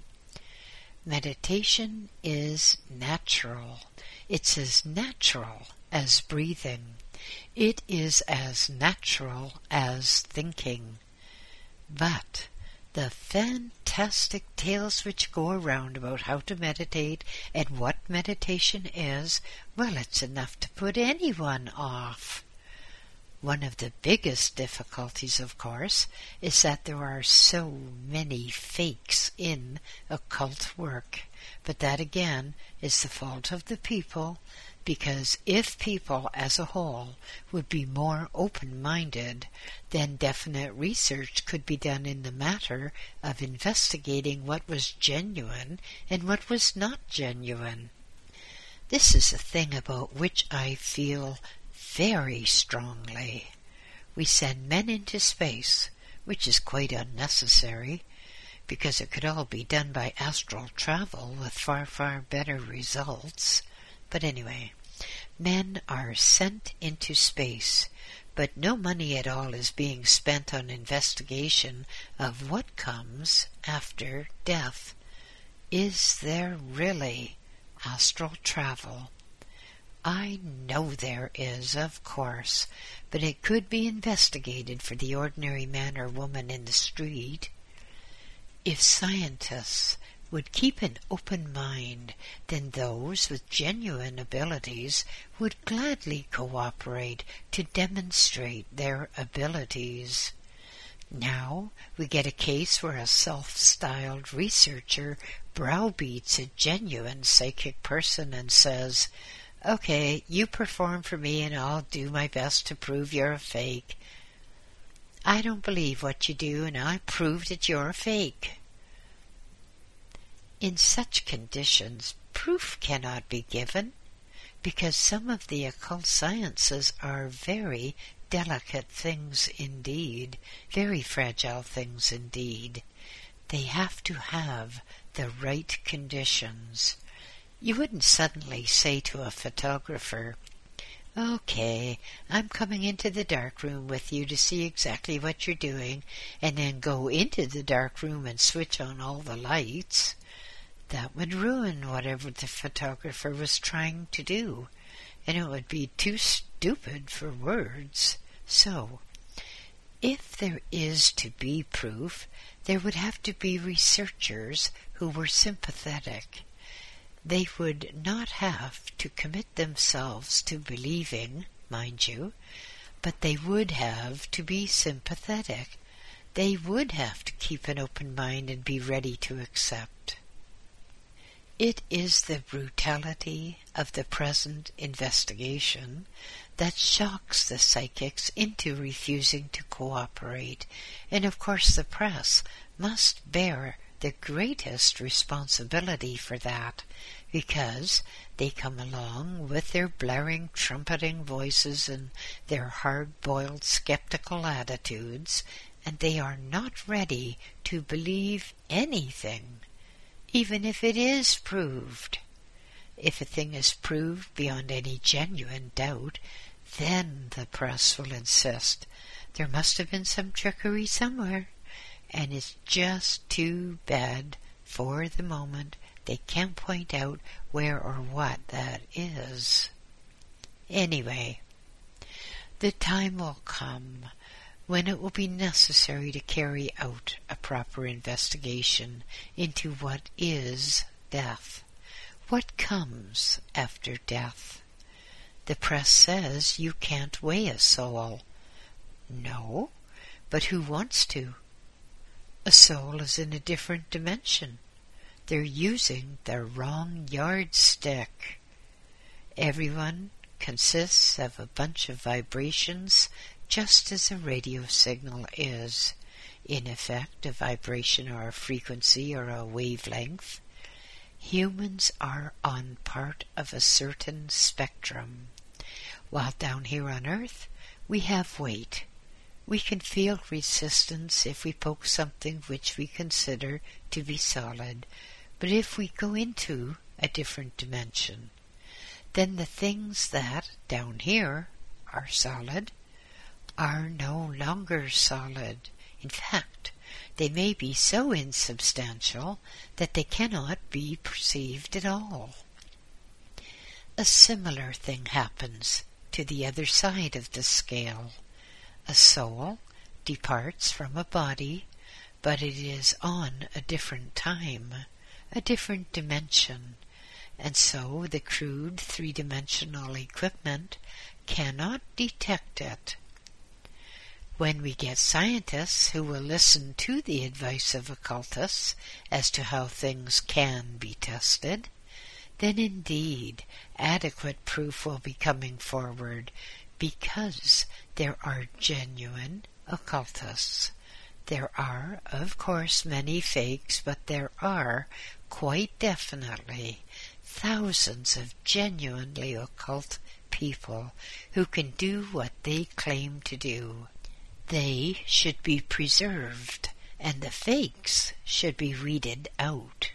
Meditation is natural. It's as natural as breathing. It is as natural as thinking. But the fantastic tales which go around about how to meditate and what meditation is, well, it's enough to put anyone off. One of the biggest difficulties, of course, is that there are so many fakes in occult work. But that, again, is the fault of the people, because if people as a whole would be more open-minded, then definite research could be done in the matter of investigating what was genuine and what was not genuine. This is a thing about which I feel very strongly. We send men into space, which is quite unnecessary, because it could all be done by astral travel with far, far better results. But anyway, men are sent into space, but no money at all is being spent on investigation of what comes after death. Is there really astral travel? I know there is, of course, but it could be investigated for the ordinary man or woman in the street. If scientists would keep an open mind, then those with genuine abilities would gladly cooperate to demonstrate their abilities. Now we get a case where a self-styled researcher browbeats a genuine psychic person and says, "Okay, you perform for me and I'll do my best to prove you're a fake." I don't believe what you do and I prove that you're a fake. In such conditions, proof cannot be given, because some of the occult sciences are very delicate things indeed, very fragile things indeed. They have to have the right conditions. You wouldn't suddenly say to a photographer, "Okay, I'm coming into the dark room with you to see exactly what you're doing," and then go into the dark room and switch on all the lights. That would ruin whatever the photographer was trying to do, and it would be too stupid for words. So, if there is to be proof, there would have to be researchers who were sympathetic. They would not have to commit themselves to believing, mind you, but they would have to be sympathetic. They would have to keep an open mind and be ready to accept. It is the brutality of the present investigation that shocks the psychics into refusing to cooperate, and of course the press must bear the greatest responsibility for that, because they come along with their blaring, trumpeting voices and their hard-boiled, skeptical attitudes, and they are not ready to believe anything, even if it is proved. If a thing is proved beyond any genuine doubt, then the press will insist there must have been some trickery somewhere, and it's just too bad for the moment they can't point out where or what that is. Anyway, the time will come when it will be necessary to carry out a proper investigation into what is death. What comes after death? The press says you can't weigh a soul. No, but who wants to? A soul is in a different dimension. They're using the wrong yardstick. Everyone consists of a bunch of vibrations just as a radio signal is, in effect, a vibration or a frequency or a wavelength. Humans are on part of a certain spectrum. While down here on Earth, we have weight. We can feel resistance if we poke something which we consider to be solid. But if we go into a different dimension, then the things that, down here, are solid, are no longer solid. In fact, they may be so insubstantial that they cannot be perceived at all. A similar thing happens to the other side of the scale. A soul departs from a body, but it is on a different time, a different dimension, and so the crude three-dimensional equipment cannot detect it. When we get scientists who will listen to the advice of occultists as to how things can be tested, then indeed adequate proof will be coming forward, because there are genuine occultists. There are, of course, many fakes, but there are quite definitely thousands of genuinely occult people who can do what they claim to do. They should be preserved, and the fakes should be weeded out.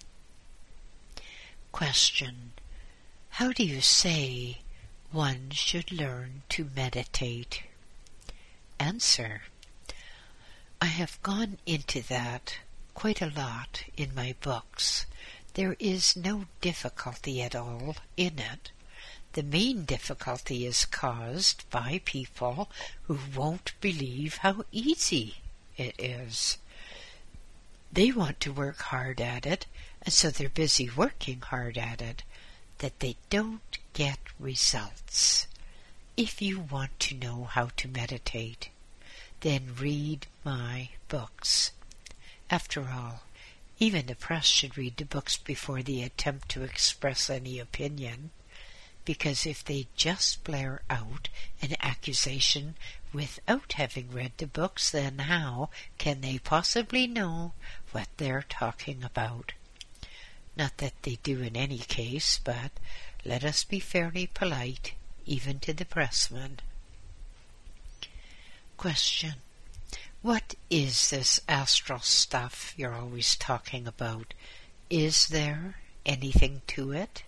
Question: how do you say one should learn to meditate? Answer: I have gone into that quite a lot in my books. There is no difficulty at all in it. The main difficulty is caused by people who won't believe how easy it is. They want to work hard at it, and so they're busy working hard at it, that they don't get results. If you want to know how to meditate, then read my books. After all, even the press should read the books before they attempt to express any opinion, because if they just blare out an accusation without having read the books, then how can they possibly know what they're talking about? Not that they do in any case, but let us be fairly polite, even to the pressmen. Question: what is this astral stuff you're always talking about? Is there anything to it?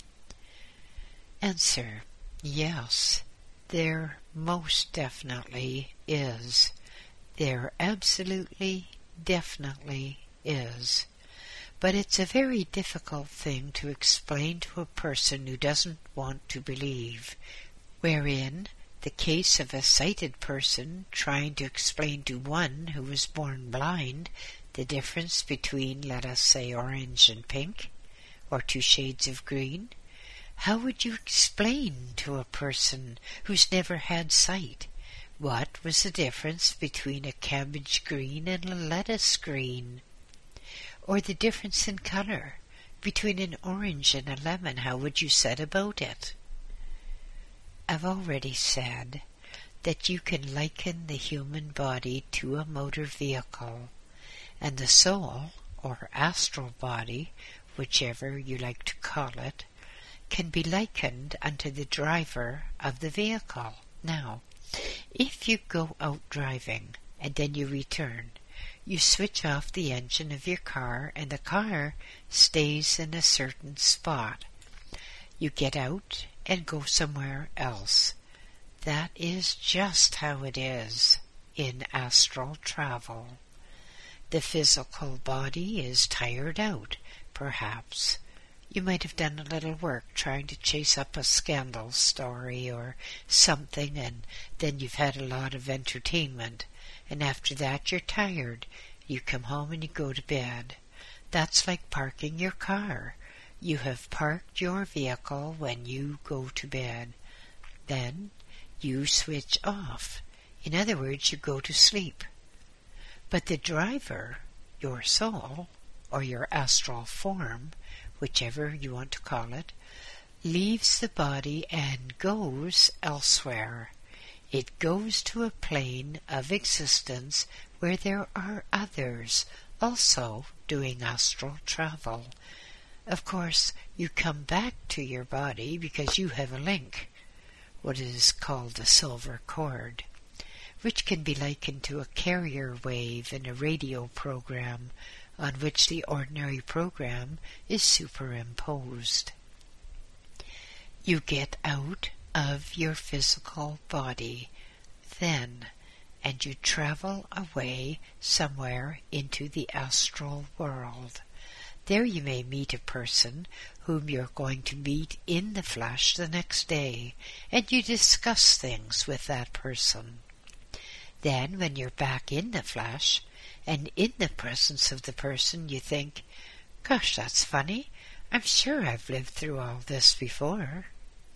Answer: yes, there most definitely is. There absolutely, definitely is. But it's a very difficult thing to explain to a person who doesn't want to believe, wherein the case of a sighted person trying to explain to one who was born blind the difference between, let us say, orange and pink, or 2 shades of green. How would you explain to a person who's never had sight what was the difference between a cabbage green and a lettuce green? Or the difference in color between an orange and a lemon? How would you set about it? I've already said that you can liken the human body to a motor vehicle, and the soul, or astral body, whichever you like to call it, can be likened unto the driver of the vehicle. Now, if you go out driving and then you return, you switch off the engine of your car and the car stays in a certain spot. You get out and go somewhere else. That is just how it is in astral travel. The physical body is tired out, perhaps. You might have done a little work trying to chase up a scandal story or something, and then you've had a lot of entertainment, and after that you're tired. You come home and you go to bed. That's like parking your car. You have parked your vehicle when you go to bed. Then you switch off. In other words, you go to sleep. But the driver, your soul, or your astral form, whichever you want to call it, leaves the body and goes elsewhere. It goes to a plane of existence where there are others also doing astral travel. Of course, you come back to your body because you have a link, what is called a silver cord, which can be likened to a carrier wave in a radio program on which the ordinary program is superimposed. You get out of your physical body then, and you travel away somewhere into the astral world. There you may meet a person whom you're going to meet in the flesh the next day, and you discuss things with that person. Then, when you're back in the flesh, and in the presence of the person, you think, "Gosh, that's funny. I'm sure I've lived through all this before."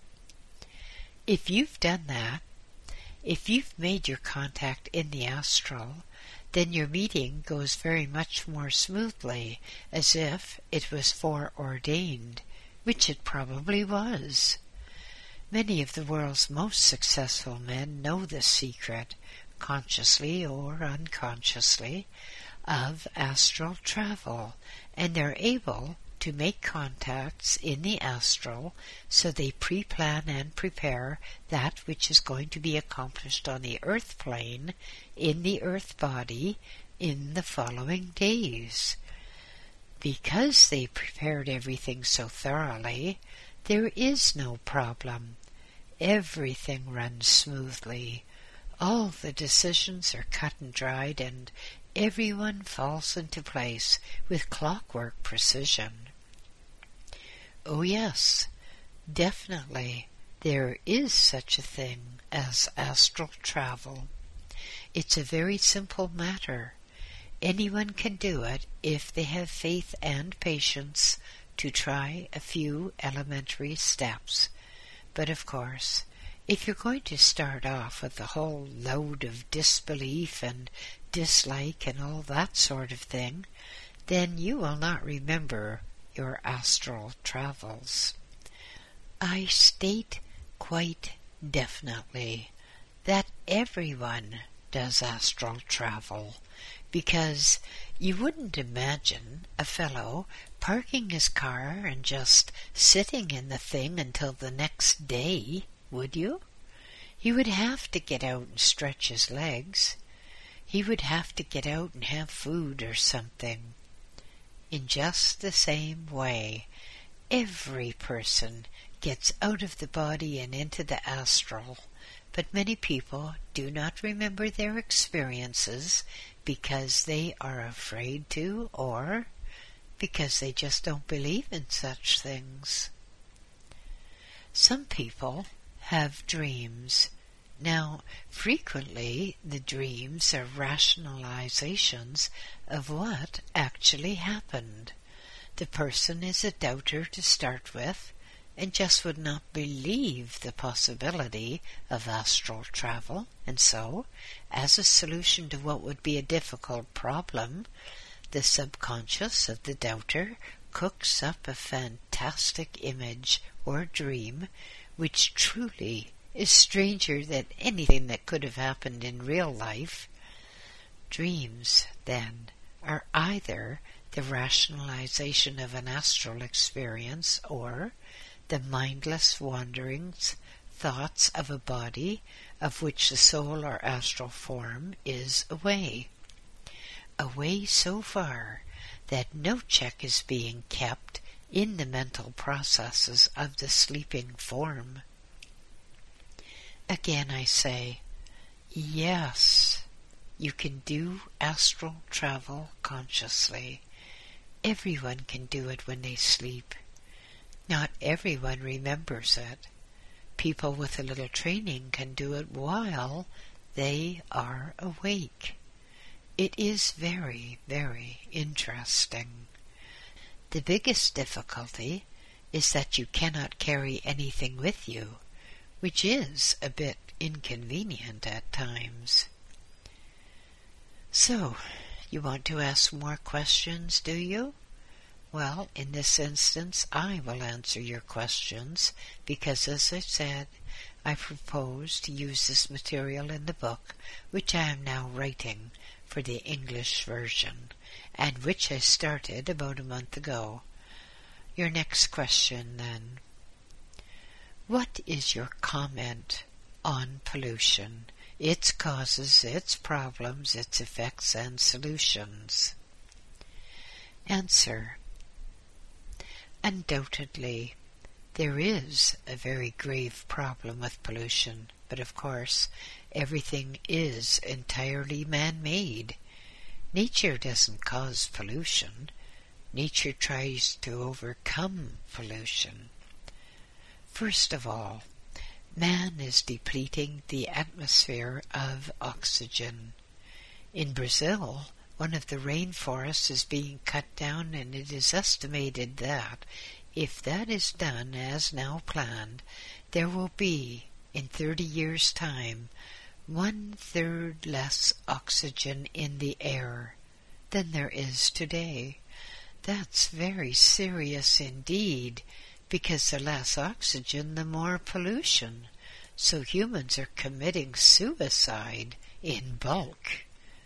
If you've done that, if you've made your contact in the astral, then your meeting goes very much more smoothly, as if it was foreordained, which it probably was. Many of the world's most successful men know the secret, consciously or unconsciously, of astral travel, and they're able to make contacts in the astral, so they pre-plan and prepare that which is going to be accomplished on the earth plane, in the earth body, in the following days. Because they prepared everything so thoroughly, there is no problem. Everything runs smoothly. All the decisions are cut and dried, and everyone falls into place with clockwork precision. Oh yes, definitely there is such a thing as astral travel. It's a very simple matter. Anyone can do it if they have faith and patience to try a few elementary steps. But of course, if you're going to start off with a whole load of disbelief and dislike and all that sort of thing, then you will not remember your astral travels. I state quite definitely that everyone does astral travel, because you wouldn't imagine a fellow parking his car and just sitting in the thing until the next day, would you? He would have to get out and stretch his legs. He would have to get out and have food or something. In just the same way, every person gets out of the body and into the astral, but many people do not remember their experiences because they are afraid to, or because they just don't believe in such things. Some people have dreams. Now, frequently the dreams are rationalizations of what actually happened. The person is a doubter to start with, and just would not believe the possibility of astral travel, and so, as a solution to what would be a difficult problem, the subconscious of the doubter cooks up a fantastic image or dream which truly is stranger than anything that could have happened in real life. Dreams, then, are either the rationalization of an astral experience or the mindless wanderings, thoughts of a body of which the soul or astral form is away so far that no check is being kept in the mental processes of the sleeping form. Again I say, yes, you can do astral travel consciously. Everyone can do it when they sleep. Not everyone remembers it. People with a little training can do it while they are awake. It is very, very interesting. The biggest difficulty is that you cannot carry anything with you, which is a bit inconvenient at times. So, you want to ask more questions, do you? Well, in this instance, I will answer your questions because, as I said, I propose to use this material in the book, which I am now writing for the English version, and which I started about a month ago. Your next question, then. What is your comment on pollution, its causes, its problems, its effects, and solutions? Answer. Undoubtedly, there is a very grave problem with pollution, but of course, everything is entirely man-made. Nature doesn't cause pollution. Nature tries to overcome pollution. First of all, man is depleting the atmosphere of oxygen. In Brazil, one of the rainforests is being cut down, and it is estimated that, if that is done as now planned, there will be, in 30 years' time, 1/3 less oxygen in the air than there is today. That's very serious indeed, because the less oxygen, the more pollution. So humans are committing suicide in bulk.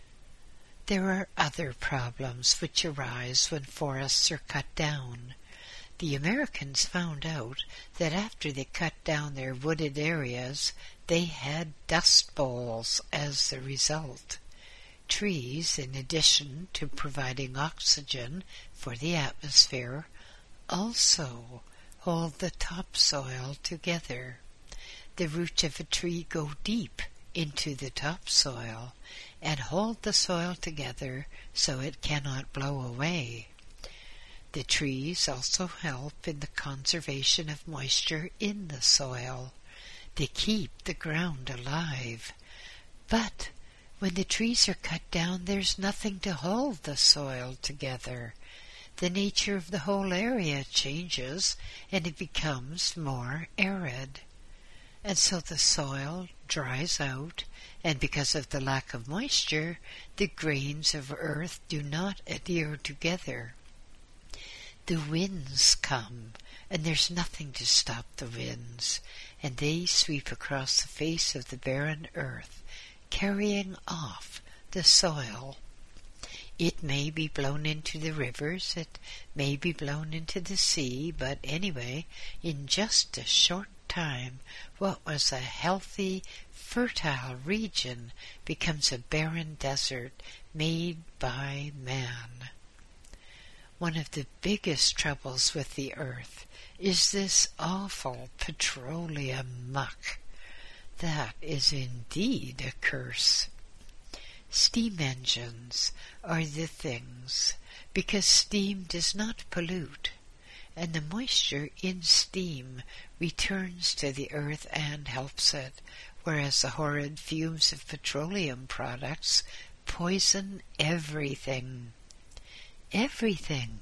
There are other problems which arise when forests are cut down. The Americans found out that after they cut down their wooded areas, they had dust bowls as the result. Trees, in addition to providing oxygen for the atmosphere, also hold the topsoil together. The roots of a tree go deep into the topsoil and hold the soil together so it cannot blow away. The trees also help in the conservation of moisture in the soil. They keep the ground alive. But when the trees are cut down, there's nothing to hold the soil together. The nature of the whole area changes, and it becomes more arid. And so the soil dries out, and because of the lack of moisture, the grains of earth do not adhere together. The winds come, and there's nothing to stop the winds, and they sweep across the face of the barren earth, carrying off the soil. It may be blown into the rivers, it may be blown into the sea, but anyway, in just a short time, what was a healthy, fertile region becomes a barren desert made by man. One of the biggest troubles with the earth is this awful petroleum muck. That is indeed a curse. Steam engines are the things, because steam does not pollute, and the moisture in steam returns to the earth and helps it, whereas the horrid fumes of petroleum products poison everything. Everything.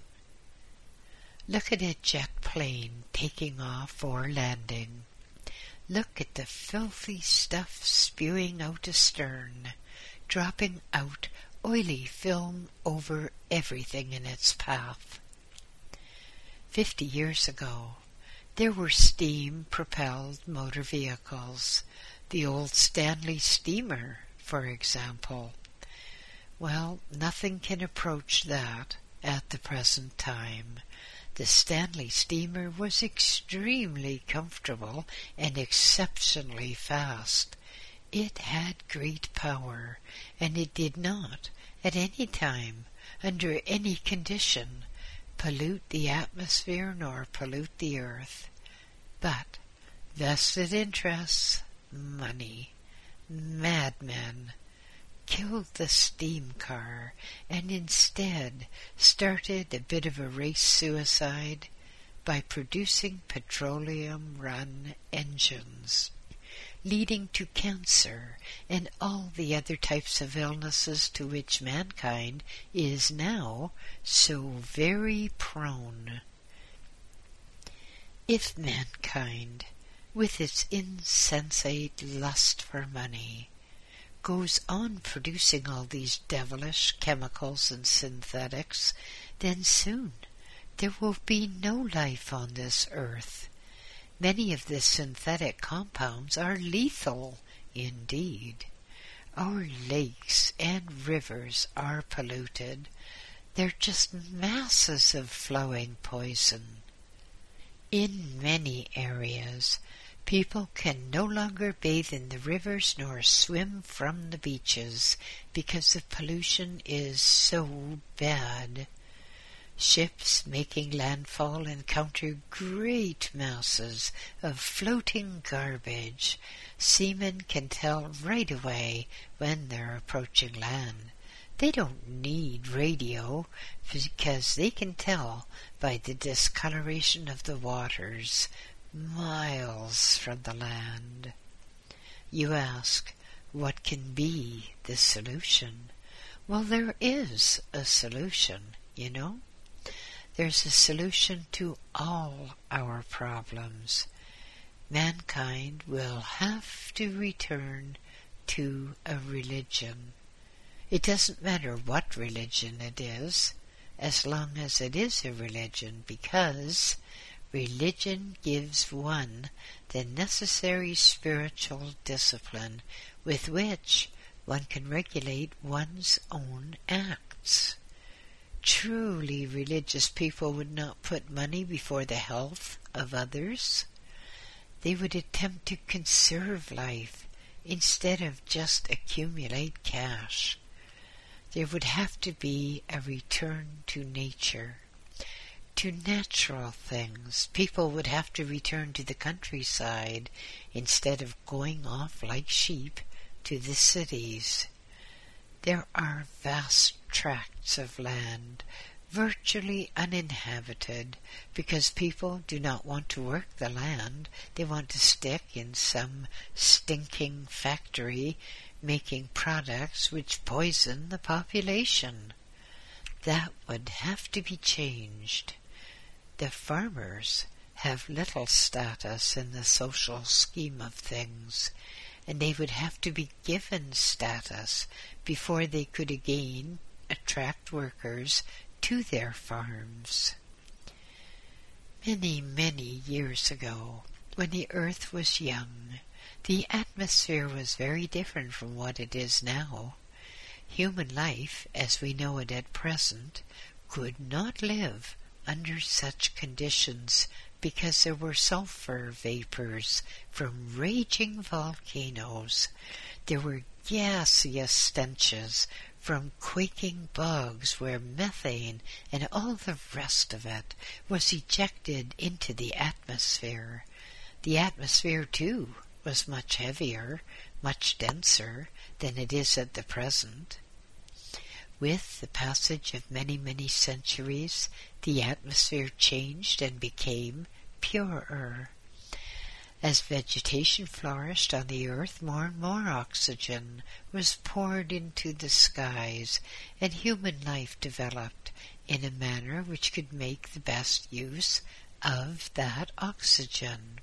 Look at a jet plane taking off or landing. Look at the filthy stuff spewing out astern, dropping out oily film over everything in its path. 50 years ago, there were steam-propelled motor vehicles, the old Stanley steamer, for example. Well, nothing can approach that at the present time. The Stanley steamer was extremely comfortable and exceptionally fast. It had great power, and it did not, at any time, under any condition, pollute the atmosphere nor pollute the earth. But vested interests, money, madmen, killed the steam car and instead started a bit of a race suicide by producing petroleum-run engines, leading to cancer and all the other types of illnesses to which mankind is now so very prone. If mankind, with its insensate lust for money, goes on producing all these devilish chemicals and synthetics, then soon there will be no life on this earth. Many of the synthetic compounds are lethal indeed. Our lakes and rivers are polluted. They're just masses of flowing poison. In many areas, people can no longer bathe in the rivers nor swim from the beaches because the pollution is so bad. Ships making landfall encounter great masses of floating garbage. Seamen can tell right away when they're approaching land. They don't need radio because they can tell by the discoloration of the waters miles from the land. You ask, what can be the solution? Well, there is a solution, you know. There's a solution to all our problems. Mankind will have to return to a religion. It doesn't matter what religion it is, as long as it is a religion, because religion gives one the necessary spiritual discipline with which one can regulate one's own acts. Truly religious people would not put money before the health of others. They would attempt to conserve life instead of just accumulate cash. There would have to be a return to nature, to natural things. People would have to return to the countryside instead of going off like sheep to the cities. There are vast tracts of land virtually uninhabited because people do not want to work the land. They want to stick in some stinking factory making products which poison the population. That would have to be changed. The farmers have little status in the social scheme of things, and they would have to be given status before they could again attract workers to their farms. Many, many years ago, when the earth was young, the atmosphere was very different from what it is now. Human life, as we know it at present, could not live under such conditions because there were sulfur vapors from raging volcanoes. There were gaseous stenches from quaking bugs where methane and all the rest of it was ejected into the atmosphere. The atmosphere, too, was much heavier, much denser than it is at the present. With the passage of many, many centuries, the atmosphere changed and became purer. As vegetation flourished on the earth, more and more oxygen was poured into the skies, and human life developed in a manner which could make the best use of that oxygen.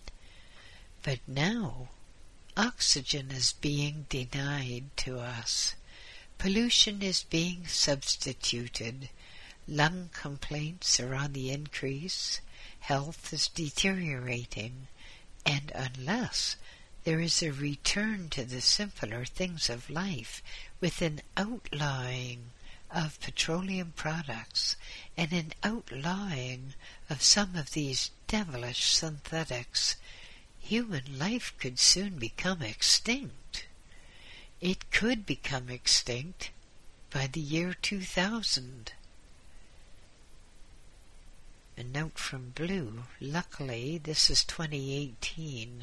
But now, oxygen is being denied to us. Pollution is being substituted. Lung complaints are on the increase. Health is deteriorating. And unless there is a return to the simpler things of life with an outlawing of petroleum products and an outlawing of some of these devilish synthetics, human life could soon become extinct. It could become extinct by the year 2000. A note from Blue. Luckily, this is 2018.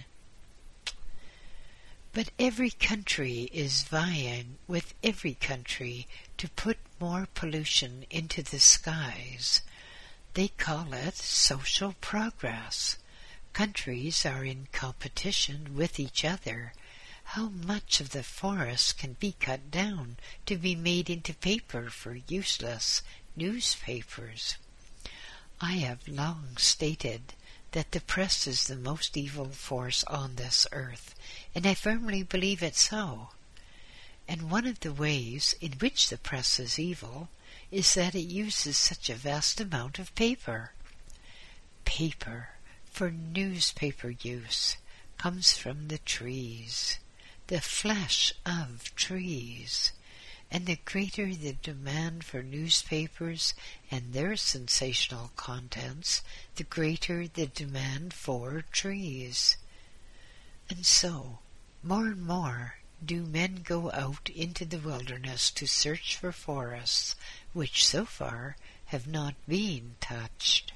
But every country is vying with every country to put more pollution into the skies. They call it social progress. Countries are in competition with each other. How much of the forest can be cut down to be made into paper for useless newspapers? I have long stated that the press is the most evil force on this earth, and I firmly believe it so. And one of the ways in which the press is evil is that it uses such a vast amount of paper. Paper for newspaper use comes from the trees, the flesh of trees, and the greater the demand for newspapers and their sensational contents, the greater the demand for trees. And so, more and more do men go out into the wilderness to search for forests which so far have not been touched.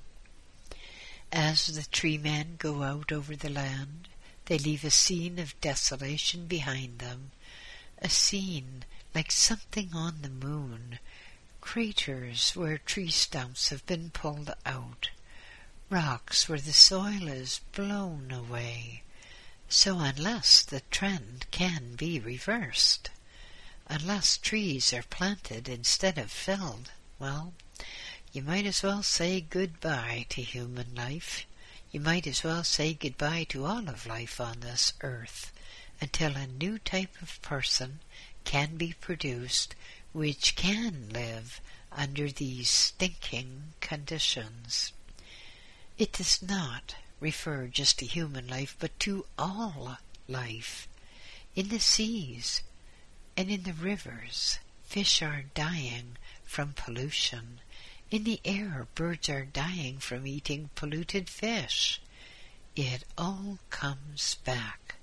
As the tree men go out over the land, they leave a scene of desolation behind them, a scene like something on the moon, craters where tree stumps have been pulled out, rocks where the soil is blown away. So unless the trend can be reversed, unless trees are planted instead of felled, well, you might as well say goodbye to human life. You might as well say goodbye to all of life on this earth until a new type of person can be produced which can live under these stinking conditions. It does not refer just to human life, but to all life. In the seas and in the rivers, fish are dying from pollution. In the air, birds are dying from eating polluted fish. It all comes back.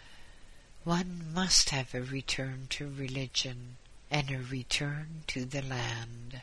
One must have a return to religion and a return to the land.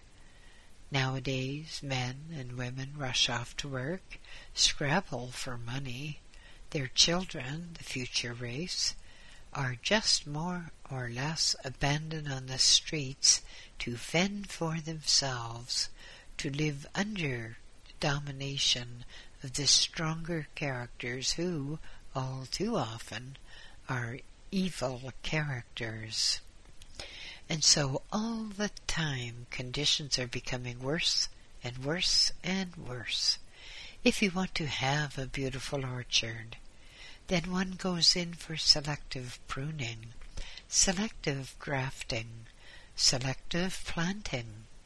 Nowadays, men and women rush off to work, scrabble for money. Their children, the future race, are just more or less abandoned on the streets to fend for themselves, to live under the domination of the stronger characters who, all too often, are evil characters. And so all the time conditions are becoming worse and worse and worse. If you want to have a beautiful orchard, then one goes in for selective pruning, selective grafting, selective planting.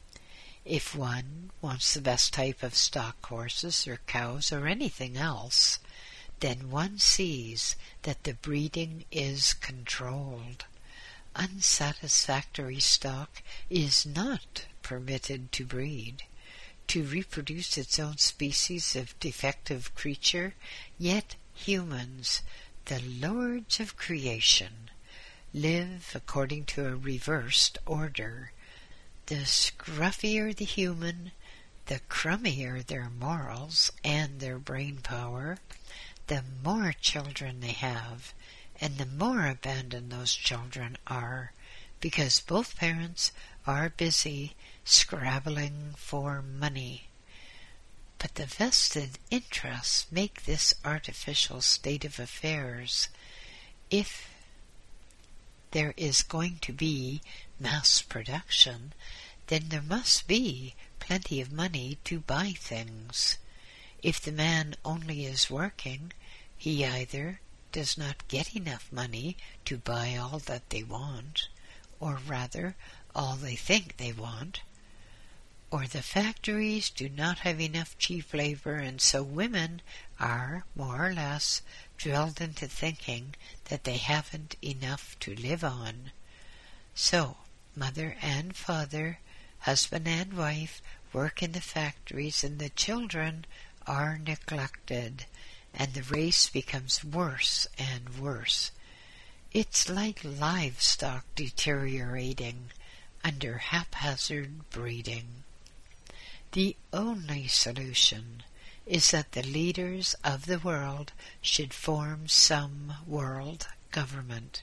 If one wants the best type of stock horses or cows or anything else, then one sees that the breeding is controlled. Unsatisfactory stock is not permitted to breed, to reproduce its own species of defective creature, yet humans, the lords of creation, live according to a reversed order. The scruffier the human, the crummier their morals and their brain power, the more children they have, and the more abandoned those children are, because both parents are busy scrabbling for money. But the vested interests make this artificial state of affairs. If there is going to be mass production, then there must be plenty of money to buy things. If the man only is working, he either does not get enough money to buy all that they want, or rather all they think they want, or the factories do not have enough cheap labor, and so women are more or less drilled into thinking that they haven't enough to live on. So mother and father, husband and wife work in the factories, and the children are neglected, and the race becomes worse and worse. It's like livestock deteriorating under haphazard breeding. The only solution is that the leaders of the world should form some world government.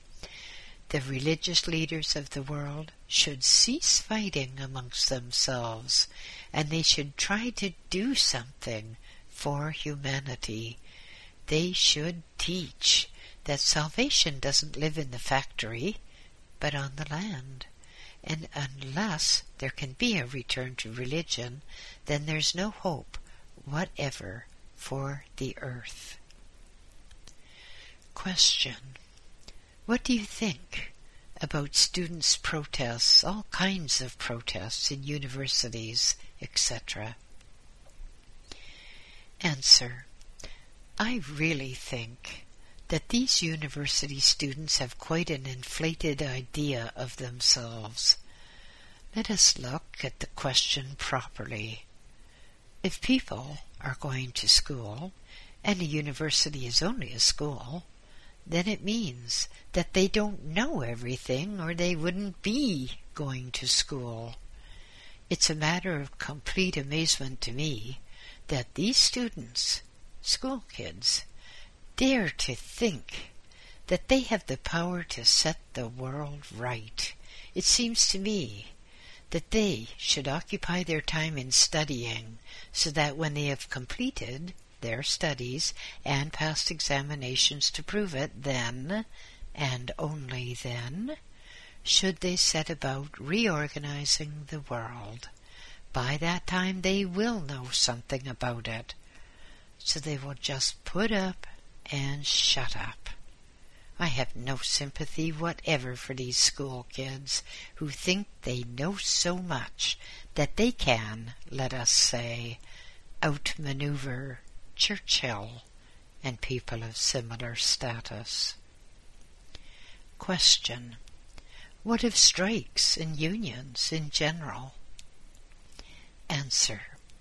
The religious leaders of the world should cease fighting amongst themselves, and they should try to do something for humanity. They should teach that salvation doesn't live in the factory, but on the land. And unless there can be a return to religion, then there's no hope whatever for the earth. Question: what do you think about students' protests, all kinds of protests in universities, etc. Answer: I really think that these university students have quite an inflated idea of themselves. Let us look at the question properly. If people are going to school, and a university is only a school, then it means that they don't know everything, or they wouldn't be going to school. It's a matter of complete amazement to me that these students, school kids, dare to think that they have the power to set the world right. It seems to me that they should occupy their time in studying, so that when they have completed their studies and passed examinations to prove it, then, and only then, should they set about reorganizing the world. By that time they will know something about it, so they will just put up and shut up. I have no sympathy whatever for these school kids who think they know so much that they can, let us say, outmaneuver Churchill and people of similar status. Question: what of strikes and unions in general? Answer: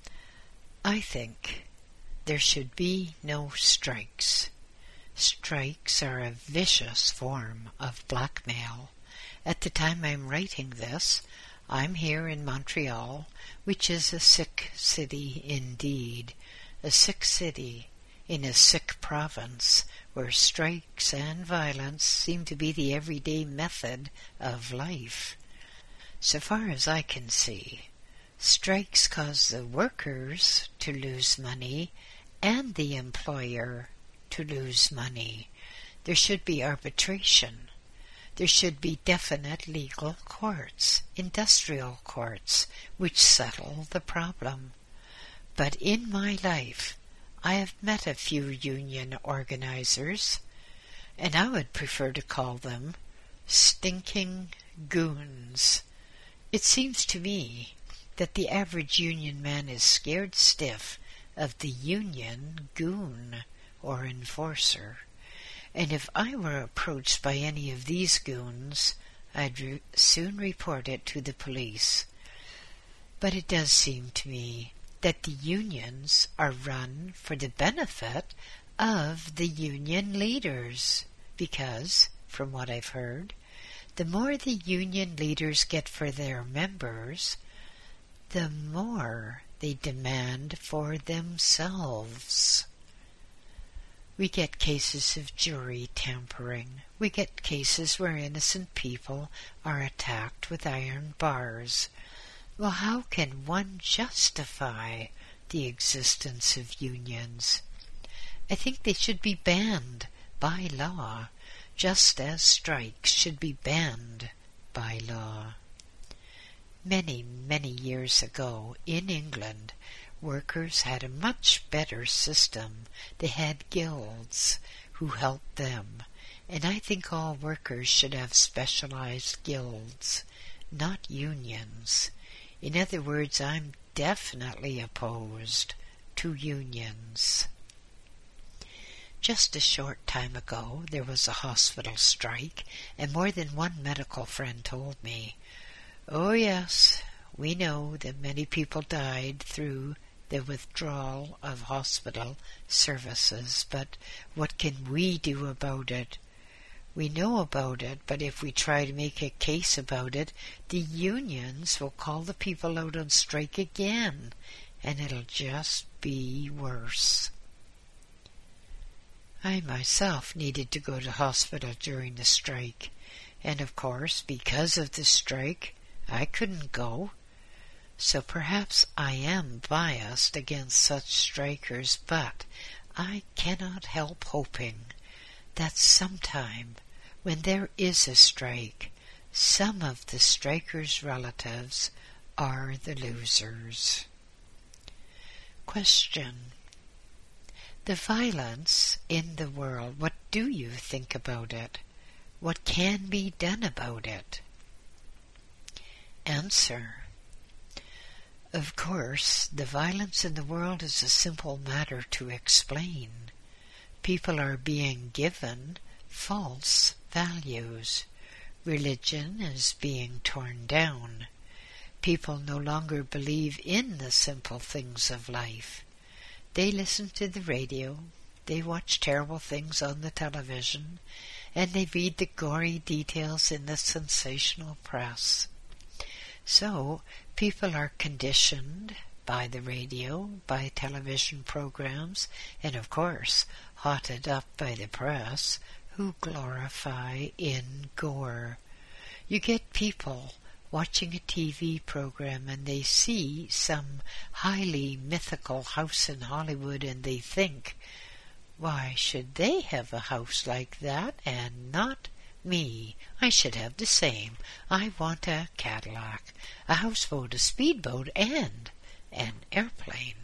I think there should be no strikes. Strikes are a vicious form of blackmail. At the time I'm writing this, I'm here in Montreal, which is a sick city indeed, a sick city in a sick province where strikes and violence seem to be the everyday method of life. So far as I can see, strikes cause the workers to lose money and the employer to lose money. There should be arbitration. There should be definite legal courts, industrial courts, which settle the problem. But in my life, I have met a few union organizers, and I would prefer to call them stinking goons. It seems to me that the average union man is scared stiff of the union goon or enforcer, and if I were approached by any of these goons, I'd soon report it to the police. But it does seem to me that the unions are run for the benefit of the union leaders, because, from what I've heard, the more the union leaders get for their members, the more they demand for themselves. We get cases of jury tampering. We get cases where innocent people are attacked with iron bars. Well, how can one justify the existence of unions? I think they should be banned by law, just as strikes should be banned by law. Many, many years ago, in England, workers had a much better system. They had guilds who helped them, and I think all workers should have specialized guilds, not unions. In other words, I'm definitely opposed to unions. Just a short time ago, there was a hospital strike, and more than one medical friend told me, "Oh yes, we know that many people died through the withdrawal of hospital services, but what can we do about it? We know about it, but if we try to make a case about it, the unions will call the people out on strike again, and it'll just be worse." I myself needed to go to hospital during the strike, and of course, because of the strike, I couldn't go. So perhaps I am biased against such strikers, but I cannot help hoping that sometime when there is a strike, some of the strikers' relatives are the losers. Question: the violence in the world, what do you think about it? What can be done about it? Answer. Of course, the violence in the world is a simple matter to explain. People are being given false values. Religion is being torn down. People no longer believe in the simple things of life. They listen to the radio, they watch terrible things on the television, and they read the gory details in the sensational press. So, people are conditioned by the radio, by television programs, and of course, hotted up by the press, who glorify in gore. You get people watching a TV program and they see some highly mythical house in Hollywood and they think, why should they have a house like that and not me? I should have the same. I want a Cadillac, a houseboat, a speedboat, and an airplane.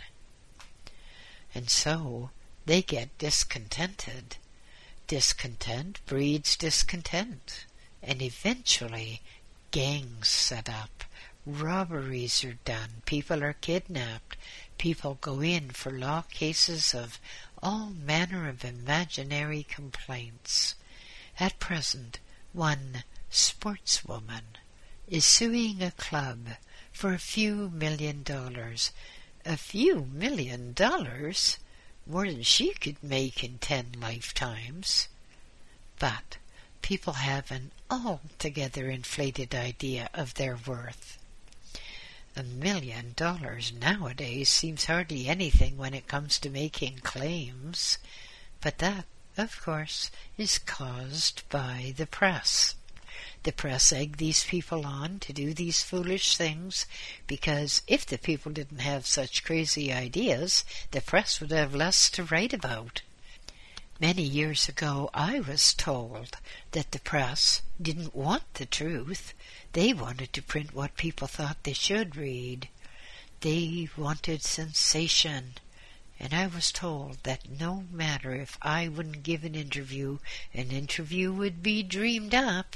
And so they get discontented. Discontent breeds discontent, and eventually gangs set up, robberies are done, people are kidnapped, people go in for law cases of all manner of imaginary complaints. At present, one sportswoman is suing a club for a few $1 million. A few $1 million? More than she could make in 10 lifetimes. But people have an altogether inflated idea of their worth. $1 million nowadays seems hardly anything when it comes to making claims, but that, of course, is caused by the press. The press egg these people on to do these foolish things, because if the people didn't have such crazy ideas, the press would have less to write about. Many years ago I was told that the press didn't want the truth. They wanted to print what people thought they should read. They wanted sensation. And I was told that no matter if I wouldn't give an interview would be dreamed up.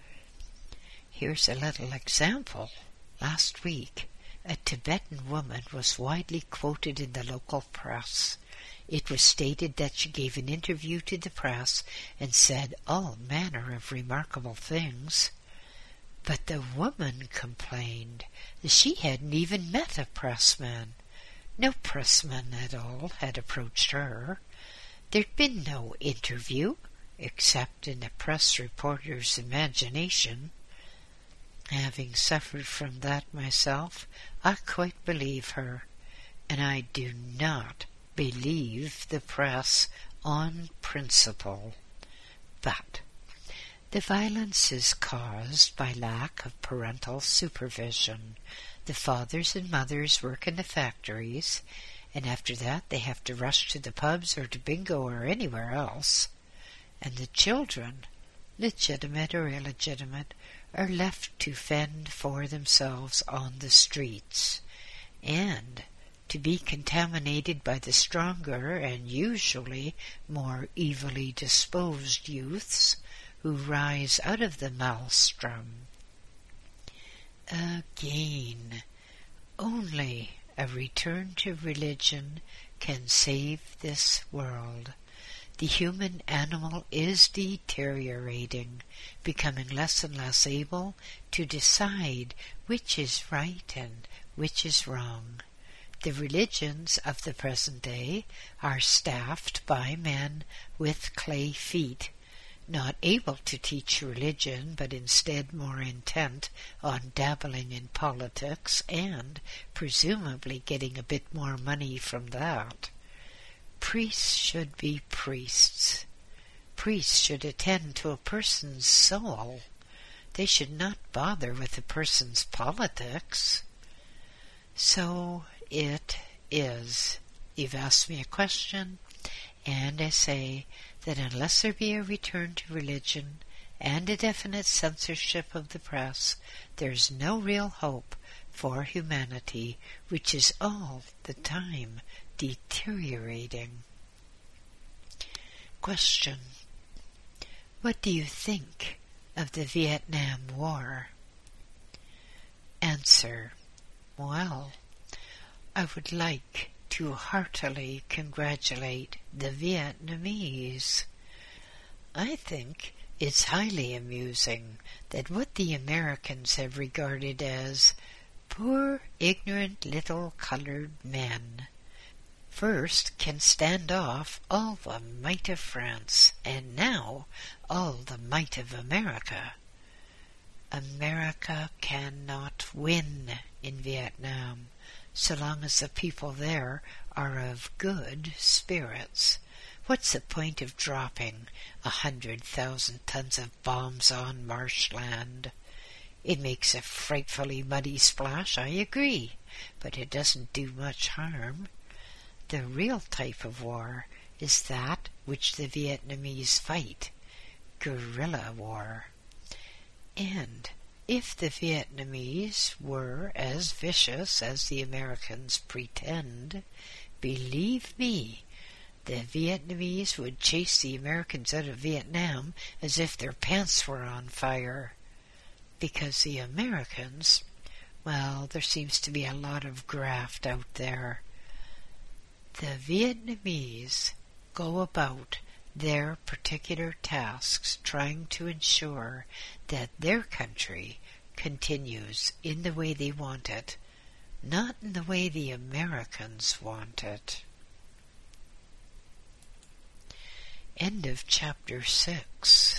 Here's a little example. Last week, a Tibetan woman was widely quoted in the local press. It was stated that she gave an interview to the press and said all manner of remarkable things. But the woman complained that she hadn't even met a pressman. No pressman at all had approached her. There'd been no interview, except in a press reporter's imagination. Having suffered from that myself, I quite believe her, and I do not believe the press on principle. But the violence is caused by lack of parental supervision. The fathers and mothers work in the factories, and after that they have to rush to the pubs or to bingo or anywhere else. And the children, legitimate or illegitimate, are left to fend for themselves on the streets, and to be contaminated by the stronger and usually more evilly disposed youths who rise out of the maelstrom. Again, only a return to religion can save this world. The human animal is deteriorating, becoming less and less able to decide which is right and which is wrong. The religions of the present day are staffed by men with clay feet, not able to teach religion, but instead more intent on dabbling in politics and presumably getting a bit more money from that. Priests should be priests. Priests should attend to a person's soul. They should not bother with a person's politics. So it is. You've asked me a question, and I say that unless there be a return to religion and a definite censorship of the press, there's no real hope for humanity, which is all the time deteriorating. Question: What do you think of the Vietnam War? Answer: Well, I would like to heartily congratulate the Vietnamese. I think it's highly amusing that what the Americans have regarded as poor, ignorant little colored men first can stand off all the might of France, and now all the might of America. America cannot win in Vietnam so long as the people there are of good spirits. What's the point of dropping 100,000 tons of bombs on marshland? It makes a frightfully muddy splash, I agree, but it doesn't do much harm. The real type of war is that which the Vietnamese fight, guerrilla war. And if the Vietnamese were as vicious as the Americans pretend, believe me, the Vietnamese would chase the Americans out of Vietnam as if their pants were on fire. Because the Americans, well, there seems to be a lot of graft out there. The Vietnamese go about their particular tasks trying to ensure that their country continues in the way they want it, not in the way the Americans want it. End of chapter 6.